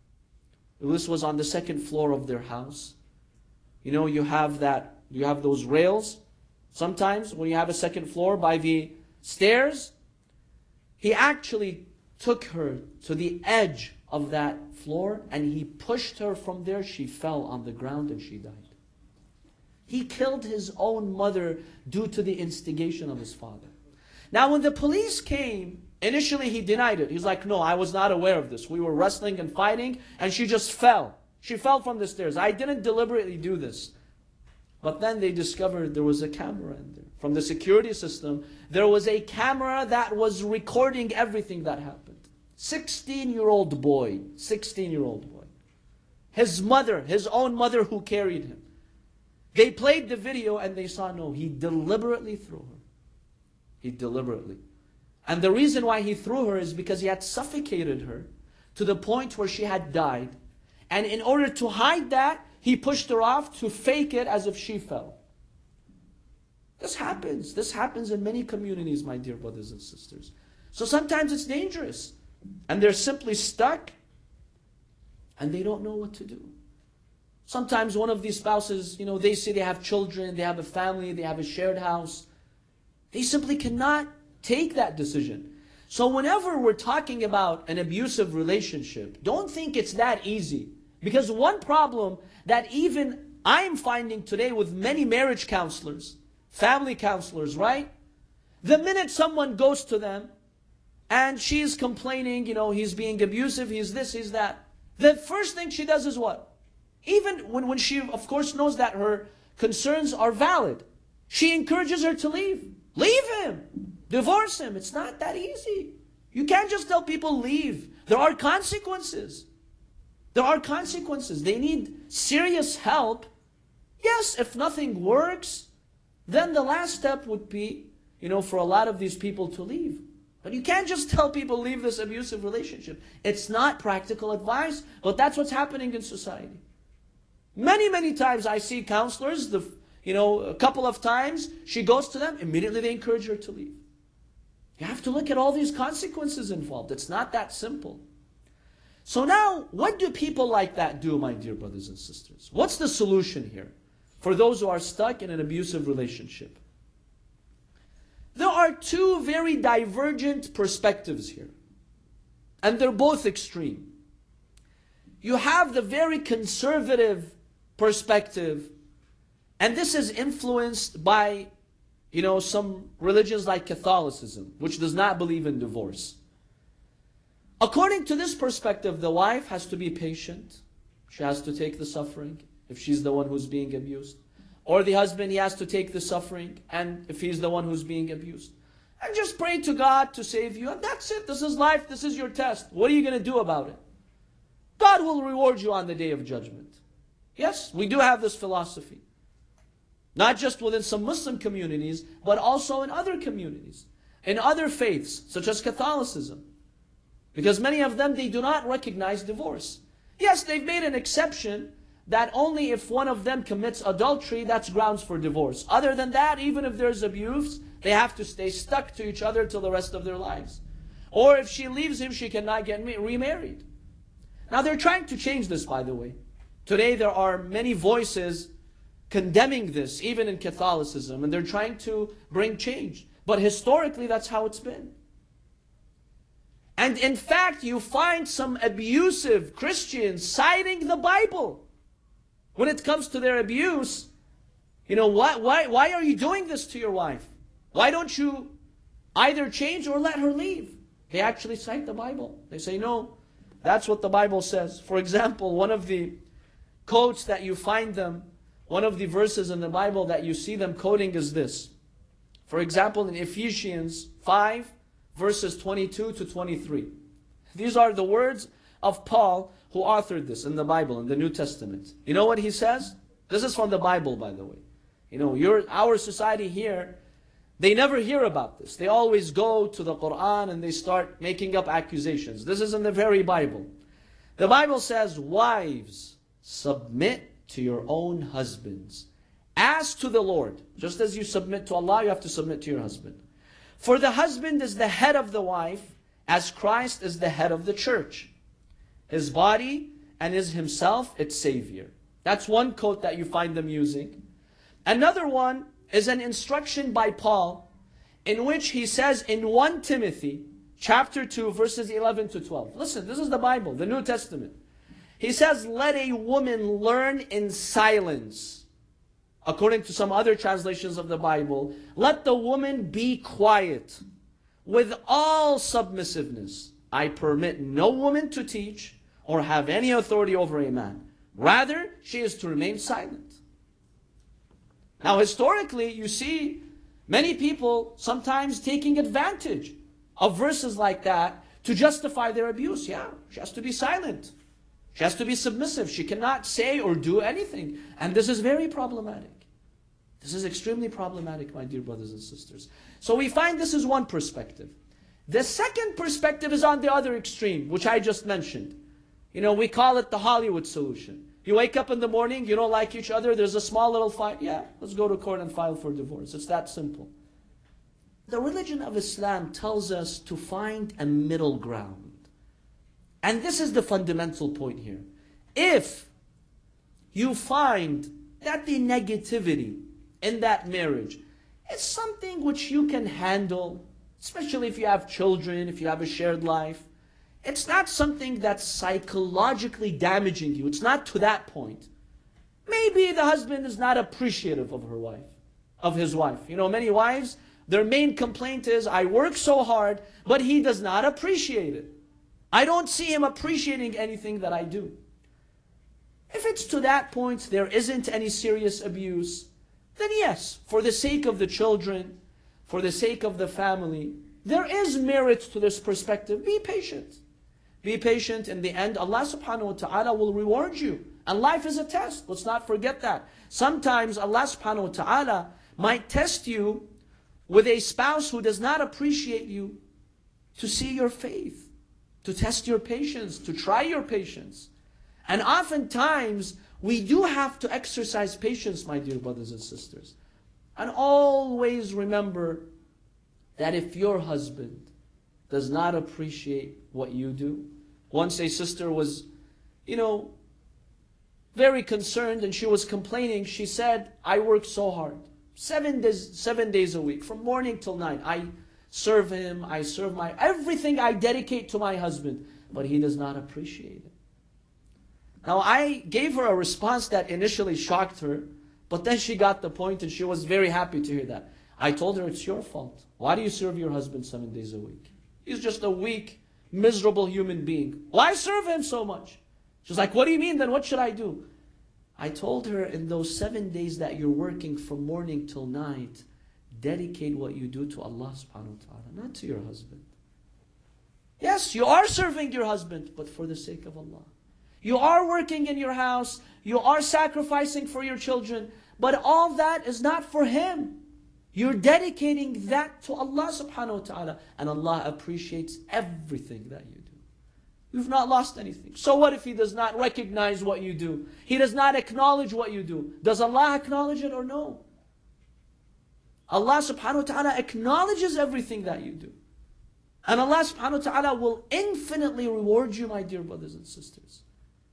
This was on the second floor of their house. You know, you have that, you have those rails. Sometimes when you have a second floor by the stairs, he actually took her to the edge of that floor and he pushed her from there. She fell on the ground and she died. He killed his own mother due to the instigation of his father. Now when the police came, initially he denied it. He's like, no, I was not aware of this. We were wrestling and fighting and she just fell. She fell from the stairs. I didn't deliberately do this. But then they discovered there was a camera in there. From the security system, there was a camera that was recording everything that happened. sixteen-year-old boy, sixteen-year-old boy. his mother, his own mother who carried him. They played the video and they saw, no, he deliberately threw her. He deliberately. And the reason why he threw her is because he had suffocated her to the point where she had died. And in order to hide that, he pushed her off to fake it as if she fell. This happens. This happens in many communities, my dear brothers and sisters. So sometimes it's dangerous. And they're simply stuck and they don't know what to do. Sometimes one of these spouses, you know, they say they have children, they have a family, they have a shared house. They simply cannot take that decision. So whenever we're talking about an abusive relationship, don't think it's that easy. Because one problem that even I'm finding today with many marriage counselors, family counselors, right? The minute someone goes to them and she's complaining, you know, he's being abusive, he's this, he's that. The first thing she does is what? Even when, when she, of course, knows that her concerns are valid, she encourages her to leave. Leave him. Divorce him. It's not that easy. You can't just tell people leave. There are consequences. There are consequences. They need serious help. Yes, if nothing works, then the last step would be, you know, for a lot of these people to leave. But you can't just tell people leave this abusive relationship. It's not practical advice, but that's what's happening in society. Many, many times I see counselors, the, you know, a couple of times, she goes to them, immediately they encourage her to leave. You have to look at all these consequences involved. It's not that simple. So now, what do people like that do, my dear brothers and sisters? What's the solution here for those who are stuck in an abusive relationship? There are two very divergent perspectives here. And they're both extreme. You have the very conservative perspective, and this is influenced by, you know, some religions like Catholicism, which does not believe in divorce. According to this perspective, the wife has to be patient. She has to take the suffering if she's the one who's being abused. Or the husband, he has to take the suffering and if he's the one who's being abused. And just pray to God to save you. And that's it. This is life. This is your test. What are you going to do about it? God will reward you on the day of judgment. Yes, we do have this philosophy. Not just within some Muslim communities, but also in other communities. In other faiths, such as Catholicism. Because many of them, they do not recognize divorce. Yes, they've made an exception that only if one of them commits adultery, that's grounds for divorce. Other than that, even if there's abuse, they have to stay stuck to each other till the rest of their lives. Or if she leaves him, she cannot get remarried. Now they're trying to change this, by the way. Today there are many voices condemning this, even in Catholicism, and they're trying to bring change. But historically, that's how it's been. And in fact, you find some abusive Christians citing the Bible. When it comes to their abuse, you know, why, why, why are you doing this to your wife? Why don't you either change or let her leave? They actually cite the Bible. They say, no, that's what the Bible says. For example, one of the quotes that you find them, one of the verses in the Bible that you see them quoting is this. For example, in Ephesians five, verses twenty-two to twenty-three. These are the words of Paul, who authored this in the Bible, in the New Testament. You know what he says? This is from the Bible, by the way. You know, your, our society here, they never hear about this. They always go to the Quran and they start making up accusations. This is in the very Bible. The Bible says, wives, submit to your own husbands, as to the Lord. Just as you submit to Allah, you have to submit to your husband. For the husband is the head of the wife, as Christ is the head of the church, his body, and is himself its Savior. That's one quote that you find them using. Another one is an instruction by Paul, in which he says in First Timothy, chapter two, verses eleven to twelve. Listen, this is the Bible, the New Testament. He says, let a woman learn in silence. According to some other translations of the Bible, let the woman be quiet with all submissiveness. I permit no woman to teach or have any authority over a man. Rather, she is to remain silent. Now, historically, you see many people sometimes taking advantage of verses like that to justify their abuse. Yeah, she has to be silent. She has to be submissive. She cannot say or do anything. And this is very problematic. This is extremely problematic, my dear brothers and sisters. So we find this is one perspective. The second perspective is on the other extreme, which I just mentioned. You know, we call it the Hollywood solution. You wake up in the morning, you don't like each other, there's a small little fight. Yeah, let's go to court and file for divorce. It's that simple. The religion of Islam tells us to find a middle ground. And this is the fundamental point here. If you find that the negativity in that marriage is something which you can handle, especially if you have children, if you have a shared life, it's not something that's psychologically damaging you. It's not to that point. Maybe the husband is not appreciative of her wife, of his wife. You know, many wives, their main complaint is, I work so hard, but he does not appreciate it. I don't see him appreciating anything that I do. If it's to that point, there isn't any serious abuse, then yes, for the sake of the children, for the sake of the family, there is merit to this perspective. Be patient. Be patient. In the end, Allah subhanahu wa ta'ala will reward you. And life is a test. Let's not forget that. Sometimes Allah subhanahu wa ta'ala might test you with a spouse who does not appreciate you to see your faith, to test your patience, to try your patience. And oftentimes, we do have to exercise patience, my dear brothers and sisters. And always remember that if your husband does not appreciate what you do, once a sister was, you know, very concerned and she was complaining, she said, I work so hard. Seven days, seven days a week, from morning till night. I serve him, I serve my, everything I dedicate to my husband, but he does not appreciate it. Now I gave her a response that initially shocked her, but then she got the point and she was very happy to hear that. I told her, it's your fault. Why do you serve your husband seven days a week? He's just a weak, miserable human being. Why serve him so much? She's like, what do you mean then? What should I do? I told her, in those seven days that you're working from morning till night, dedicate what you do to Allah subhanahu wa ta'ala, not to your husband. Yes, you are serving your husband, but for the sake of Allah. You are working in your house, you are sacrificing for your children, but all that is not for him. You're dedicating that to Allah subhanahu wa ta'ala, and Allah appreciates everything that you do. You've not lost anything. So what if he does not recognize what you do? He does not acknowledge what you do. Does Allah acknowledge it or no? Allah subhanahu wa ta'ala acknowledges everything that you do. And Allah subhanahu wa ta'ala will infinitely reward you, my dear brothers and sisters.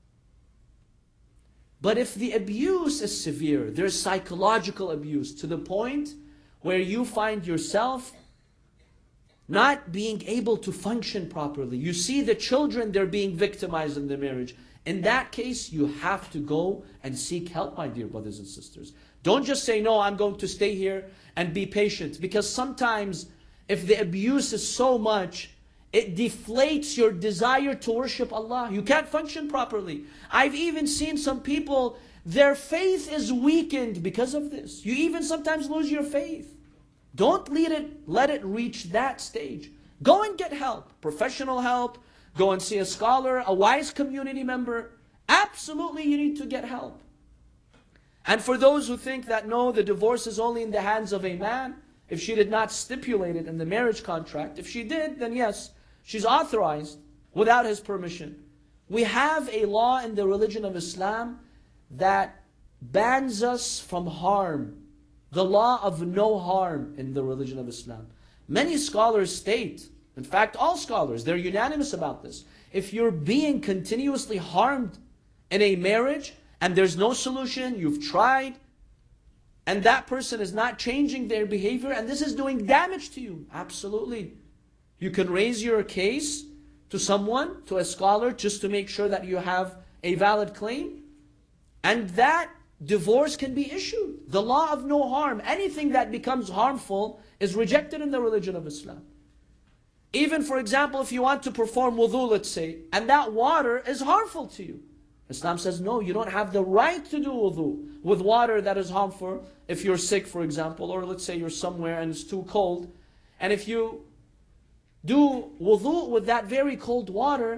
But if the abuse is severe, there's psychological abuse to the point where you find yourself not being able to function properly. You see the children, they're being victimized in the marriage. In that case, you have to go and seek help, my dear brothers and sisters. Don't just say, no, I'm going to stay here and be patient. Because sometimes, if the abuse is so much, it deflates your desire to worship Allah. You can't function properly. I've even seen some people, their faith is weakened because of this. You even sometimes lose your faith. Don't let it, let it reach that stage. Go and get help, professional help. Go and see a scholar, a wise community member. Absolutely, you need to get help. And for those who think that, no, the divorce is only in the hands of a man, if she did not stipulate it in the marriage contract, if she did, then yes, she's authorized without his permission. We have a law in the religion of Islam that bans us from harm. The law of no harm in the religion of Islam. Many scholars state, in fact all scholars, they're unanimous about this. If you're being continuously harmed in a marriage and there's no solution, you've tried, and that person is not changing their behavior and this is doing damage to you, absolutely. You can raise your case to someone, to a scholar, just to make sure that you have a valid claim. And that divorce can be issued. The law of no harm, anything that becomes harmful is rejected in the religion of Islam. Even, for example, if you want to perform wudu, let's say, and that water is harmful to you. Islam says, no, you don't have the right to do wudu with water that is harmful. If you're sick, for example, or let's say you're somewhere and it's too cold, and if you do wudu with that very cold water,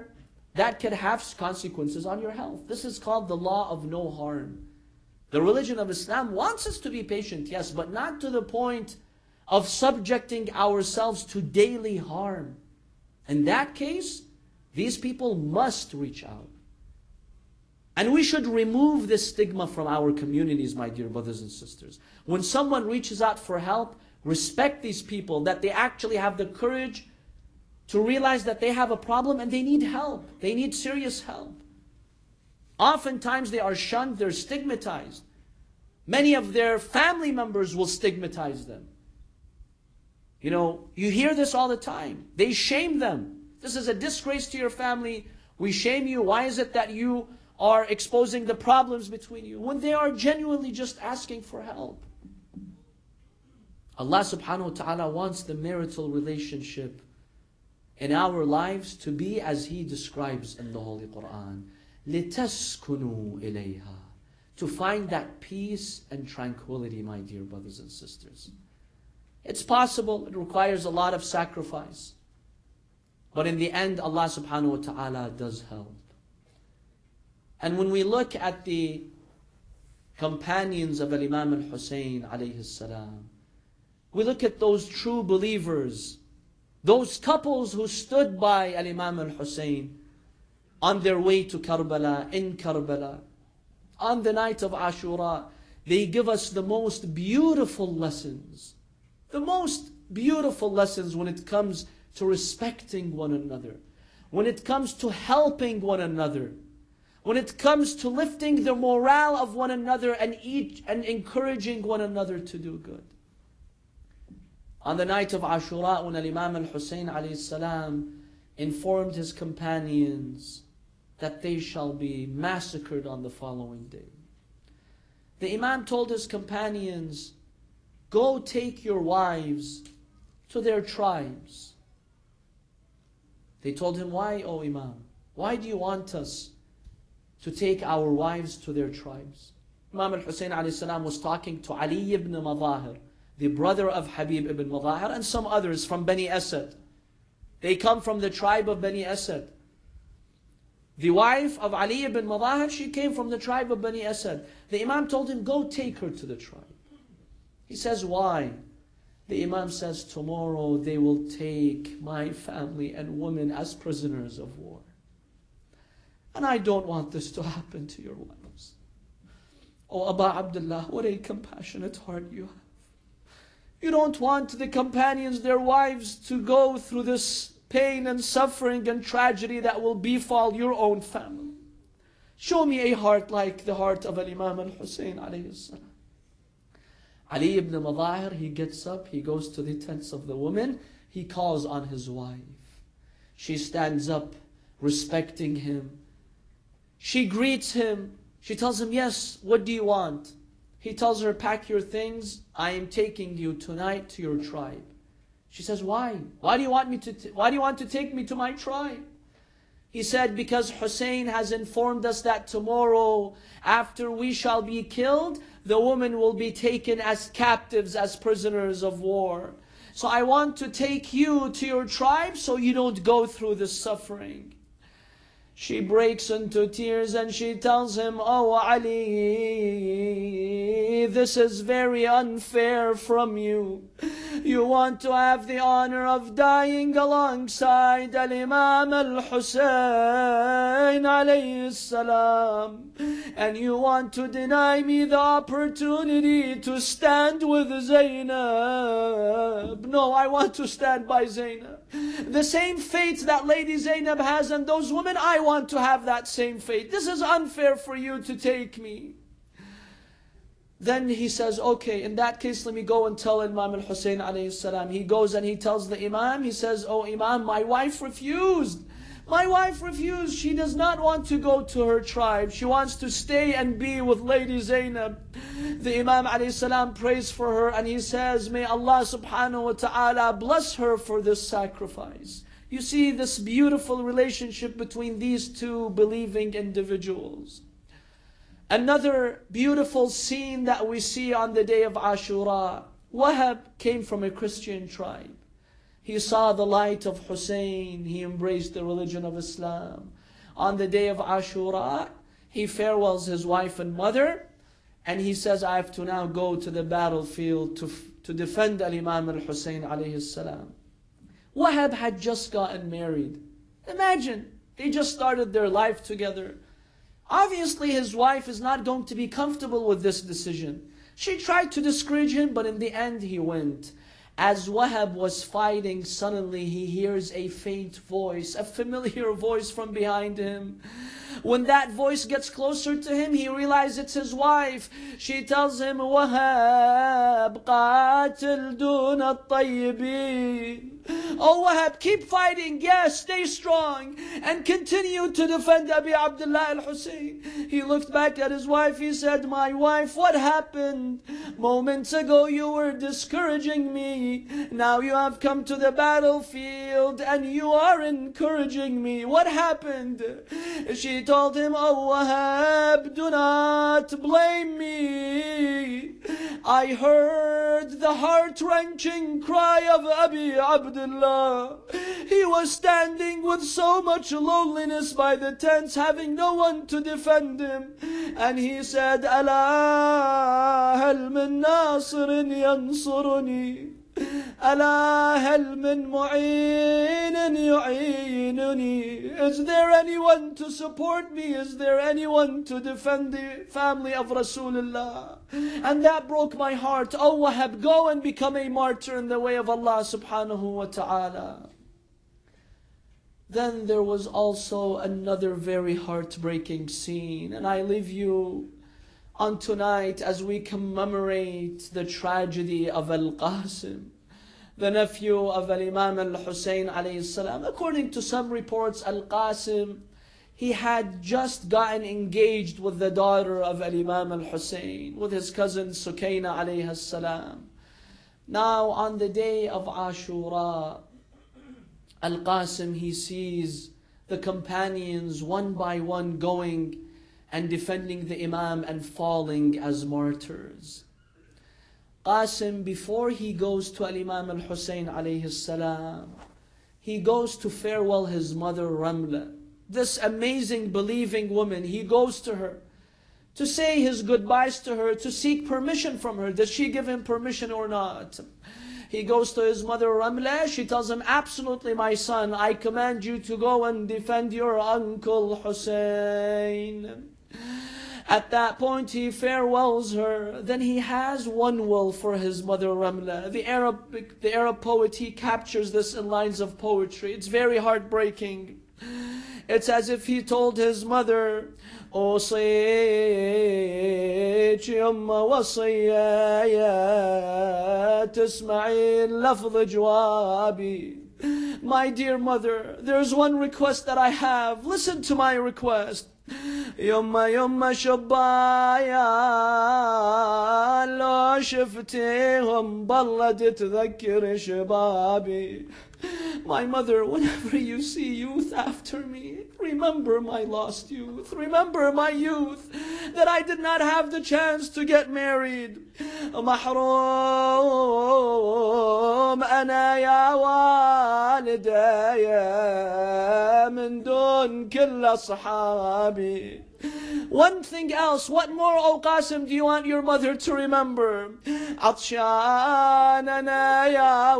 that could have consequences on your health. This is called the law of no harm. The religion of Islam wants us to be patient, yes, but not to the point of subjecting ourselves to daily harm. In that case, these people must reach out. And we should remove this stigma from our communities, my dear brothers and sisters. When someone reaches out for help, respect these people, that they actually have the courage to realize that they have a problem and they need help. They need serious help. Oftentimes they are shunned, they're stigmatized. Many of their family members will stigmatize them. You know, you hear this all the time. They shame them. This is a disgrace to your family. We shame you. Why is it that you are exposing the problems between you? When they are genuinely just asking for help. Allah subhanahu wa ta'ala wants the marital relationship in our lives to be as He describes in the Holy Quran. لِتَسْكُنُوا إِلَيْهَا. To find that peace and tranquility, my dear brothers and sisters. It's possible, it requires a lot of sacrifice. But in the end, Allah subhanahu wa ta'ala does help. And when we look at the companions of Imam al-Hussein alayhi salam, we look at those true believers, those couples who stood by Imam al-Hussein on their way to Karbala, in Karbala, on the night of Ashura. They give us the most beautiful lessons. The most beautiful lessons when it comes to respecting one another. When it comes to helping one another. When it comes to lifting the morale of one another and each and encouraging one another to do good. On the night of Ashura, when Imam al-Hussein alayhi salam informed his companions that they shall be massacred on the following day, the Imam told his companions, go take your wives to their tribes. They told him, why, O Imam? Why do you want us to take our wives to their tribes? Imam al-Hussein alayhi salam was talking to Ali ibn Madahir, the brother of Habib ibn Madahir, and some others from Bani Asad. They come from the tribe of Bani Asad. The wife of Ali ibn Madahir, she came from the tribe of Bani Asad. The Imam told him, go take her to the tribe. He says, why? The Imam says, tomorrow they will take my family and women as prisoners of war. And I don't want this to happen to your wives. Oh, Aba Abdullah, what a compassionate heart you have. You don't want the companions, their wives, to go through this pain and suffering and tragedy that will befall your own family. Show me a heart like the heart of Imam al-Hussein alayhi salam. Ali ibn Madahir, he gets up, he goes to the tents of the women, he calls on his wife. She stands up, respecting him. She greets him. She tells him, yes, what do you want? He tells her, pack your things, I am taking you tonight to your tribe. She says, why? Why do you want me to, t why do you want to take me to my tribe? He said, because Hussein has informed us that tomorrow, after we shall be killed, the women will be taken as captives, as prisoners of war. So I want to take you to your tribe so you don't go through this suffering. She breaks into tears and she tells him, oh Ali, this is very unfair from you. You want to have the honor of dying alongside Al-Imam al-Hussein alayhi salam. And you want to deny me the opportunity to stand with Zainab. No, I want to stand by Zainab. The same fate that Lady Zainab has and those women, I want to have that same fate. This is unfair for you to take me. Then he says, okay, in that case, let me go and tell Imam al-Hussein alayhi salam. He goes and he tells the Imam, he says, oh Imam, my wife refused. My wife refused. She does not want to go to her tribe. She wants to stay and be with Lady Zainab. The Imam alayhi salam prays for her and he says, may Allah subhanahu wa ta'ala bless her for this sacrifice. You see this beautiful relationship between these two believing individuals. Another beautiful scene that we see on the day of Ashura. Wahab came from a Christian tribe. He saw the light of Hussein. He embraced the religion of Islam. on the day of Ashura, he farewells his wife and mother, and he says, I have to now go to the battlefield to, to defend Al-Imam Al-Hussein alayhi salam. Wahab had just gotten married. Imagine, they just started their life together. Obviously, his wife is not going to be comfortable with this decision. She tried to discourage him, but in the end, he went. As Wahab was fighting, suddenly he hears a faint voice, a familiar voice from behind him. When that voice gets closer to him, he realizes it's his wife. She tells him, Wahab, qatil dun al-tayyibin. Oh Wahab, keep fighting, yes, stay strong, and continue to defend Abi Abdullah al-Hussein. He looked back at his wife, he said, my wife, what happened? Moments ago you were discouraging me. Now you have come to the battlefield and you are encouraging me. What happened? She told him, oh Wahab, do not blame me. I heard the heart-wrenching cry of Abi Abdullah. He was standing with so much loneliness by the tents, having no one to defend him. And he said, Ala hal min nasirin yansuruni. ألا هل من معين يعينني. Is there anyone to support me? Is there anyone to defend the family of Rasulullah? And that broke my heart. Oh Wahab, go and become a martyr in the way of Allah subhanahu wa ta'ala. Then there was also another very heartbreaking scene, and I leave you on tonight as we commemorate the tragedy of Al-Qasim, the nephew of Al-Imam Al-Hussein alayhi salam. According to some reports, Al-Qasim, he had just gotten engaged with the daughter of Al-Imam Al-Hussein, with his cousin Sukayna alayhi salam. Now on the day of Ashura, Al-Qasim, he sees the companions one by one going and defending the Imam and falling as martyrs. Qasim, before he goes to Al-Imam Al-Hussein alayhi salam, he goes to farewell his mother Ramla. This amazing believing woman, he goes to her to say his goodbyes to her, to seek permission from her. Does she give him permission or not? He goes to his mother Ramla. She tells him, absolutely my son, I command you to go and defend your uncle Hussein. At that point he farewells her. Then he has one will for his mother Ramla. The Arab, the Arab poet, he captures this in lines of poetry. It's very heartbreaking. It's as if he told his mother, أوصيك يما وصية يا تسمعين لفظ جوابي. My dear mother, there's one request that I have. Listen to my request. يما يما شبايا لو شفتيهم بالله تذكر شبابي. My mother, whenever you see youth after me, remember my lost youth. Remember my youth, that I did not have the chance to get married. محروم أنا يا والدايا من دون كل أصحابي. One thing else, what more, O Qasim, do you want your mother to remember? عطشان أنا يا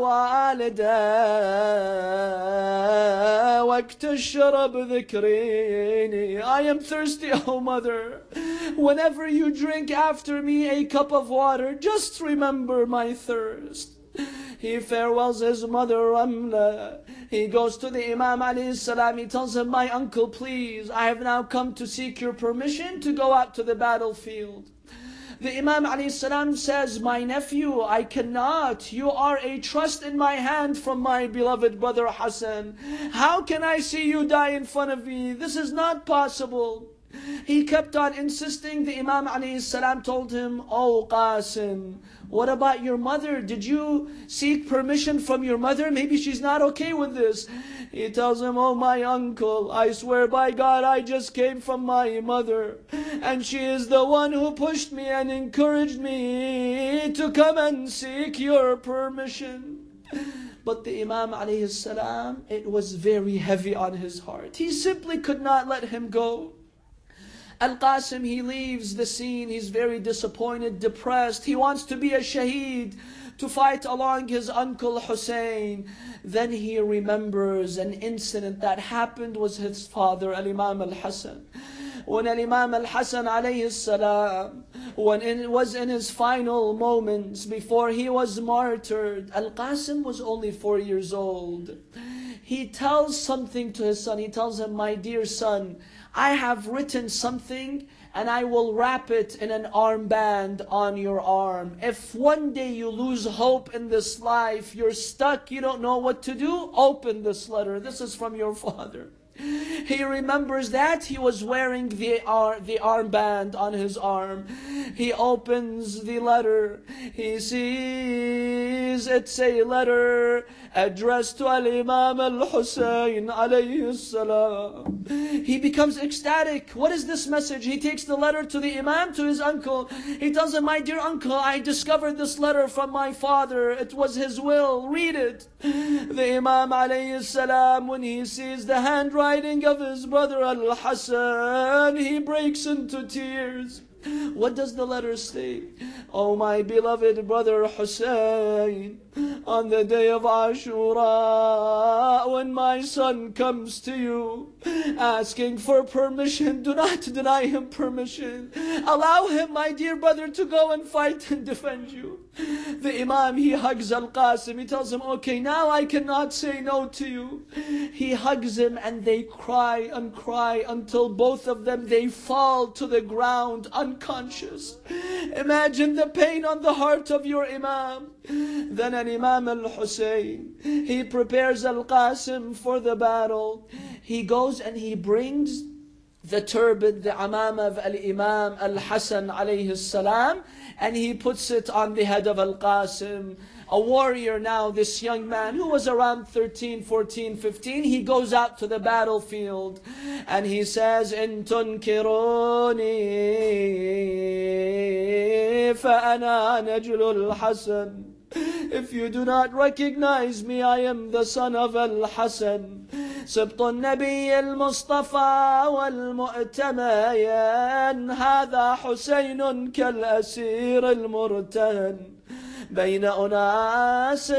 والدا وقت الشرب ذكريني. I am thirsty, O mother. Whenever you drink after me a cup of water, just remember my thirst. He farewells his mother Ramla. He goes to the Imam alayhi salam. He tells him, my uncle, please, I have now come to seek your permission to go out to the battlefield. The Imam alayhi salam says, my nephew, I cannot. You are a trust in my hand from my beloved brother Hassan. How can I see you die in front of me? This is not possible. He kept on insisting. The Imam alayhi salam told him, oh Qasim, what about your mother? Did you seek permission from your mother? Maybe she's not okay with this. He tells him, oh my uncle, I swear by God I just came from my mother, and she is the one who pushed me and encouraged me to come and seek your permission. But the Imam alayhi salam, it was very heavy on his heart. He simply could not let him go. Al-Qasim, he leaves the scene. He's very disappointed, depressed. He wants to be a shaheed, to fight along his uncle Hussein. Then he remembers an incident that happened with his father, Al-Imam Al-Hasan. When Al-Imam Al-Hasan alayhi salam, when it was in his final moments before he was martyred, Al-Qasim was only four years old. He tells something to his son. He tells him, my dear son, I have written something and I will wrap it in an armband on your arm. If one day you lose hope in this life, you're stuck, you don't know what to do, open this letter. This is from your father. He remembers that he was wearing the, ar the armband on his arm. He opens the letter. He sees it's a letter addressed to Al-Imam Al-Hussein alayhi salam. He becomes ecstatic. What is this message? He takes the letter to the Imam, to his uncle. He tells him, my dear uncle, I discovered this letter from my father. It was his will. Read it. The Imam alayhi salam, when he sees the handwriting of his brother Al-Hasan, he breaks into tears. What does the letter say? Oh, my beloved brother Hussein, on the day of Ashura, when my son comes to you asking for permission, do not deny him permission. Allow him, my dear brother, to go and fight and defend you. The Imam, he hugs Al-Qasim. He tells him, okay, now I cannot say no to you. He hugs him and they cry and cry until both of them, they fall to the ground unconscious. Imagine the pain on the heart of your Imam. Then an Imam Al-Hussein, he prepares Al-Qasim for the battle. He goes and he brings the turban, the amama of Al-Imam Al-Hasan alayhi salam, and he puts it on the head of Al-Qasim. A warrior now, this young man who was around thirteen, fourteen, fifteen, he goes out to the battlefield and he says, إن تنكروني فأنا نجل الحسن. If you do not recognize me, I am the son of Al-Hasan. سبط النبي المصطفى والمؤتمين. هذا حسين كالأسير المرتهن. بين أناس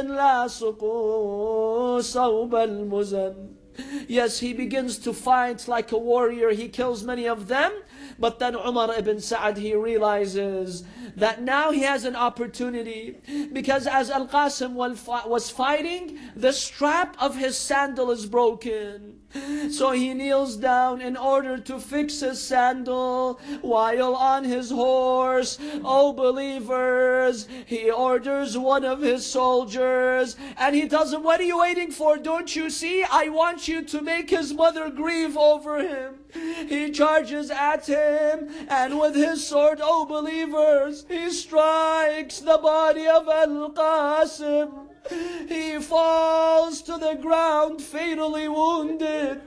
لاصقوا صوب المزن. Yes, he begins to fight like a warrior. He kills many of them. But then Umar ibn Sa'ad, he realizes that now he has an opportunity. Because as Al-Qasim was fighting, the strap of his sandal is broken. So he kneels down in order to fix his sandal while on his horse. Oh believers, he orders one of his soldiers and he tells him, what are you waiting for? Don't you see? I want you to make his mother grieve over him. He charges at him and with his sword, oh believers, he strikes the body of Al-Qasim. He falls to the ground fatally wounded.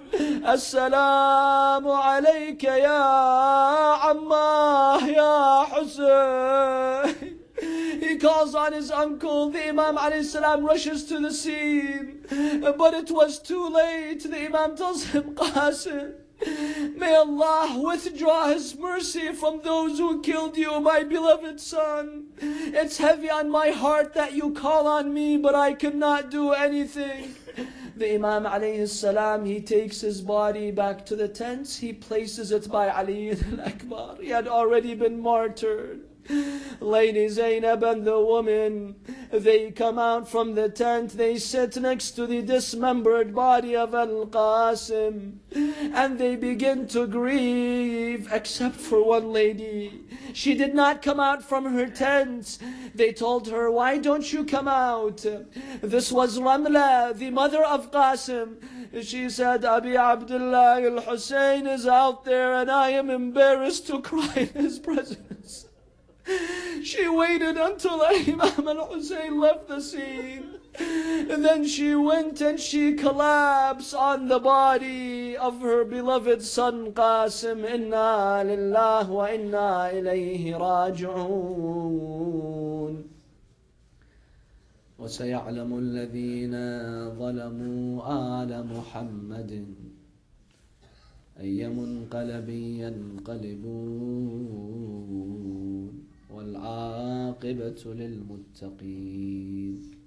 Assalamu alayka ya Ammah ya Hussein. He calls on his uncle. The Imam alayhi salam rushes to the scene, but it was too late. The Imam tells him, Qasim, may Allah withdraw His mercy from those who killed you, my beloved son. It's heavy on my heart that you call on me, but I cannot do anything. The Imam alayhi salam, he takes his body back to the tents. He places it by Ali al-Akbar. He had already been martyred. Lady Zainab and the woman, they come out from the tent. They sit next to the dismembered body of Al-Qasim and they begin to grieve, except for one lady. She did not come out from her tent. They told her, why don't you come out? This was Ramla, the mother of Qasim. She said, Abi Abdullah al-Hussein is out there and I am embarrassed to cry in his presence. She waited until Imam al-Hussein left the scene. And then she went and she collapsed on the body of her beloved son Qasim. Inna lillahi wa inna ilayhi raji'un. وسيعلم الذين ظلموا آل محمد أي منقلب ينقلبون والعاقبة للمتقين.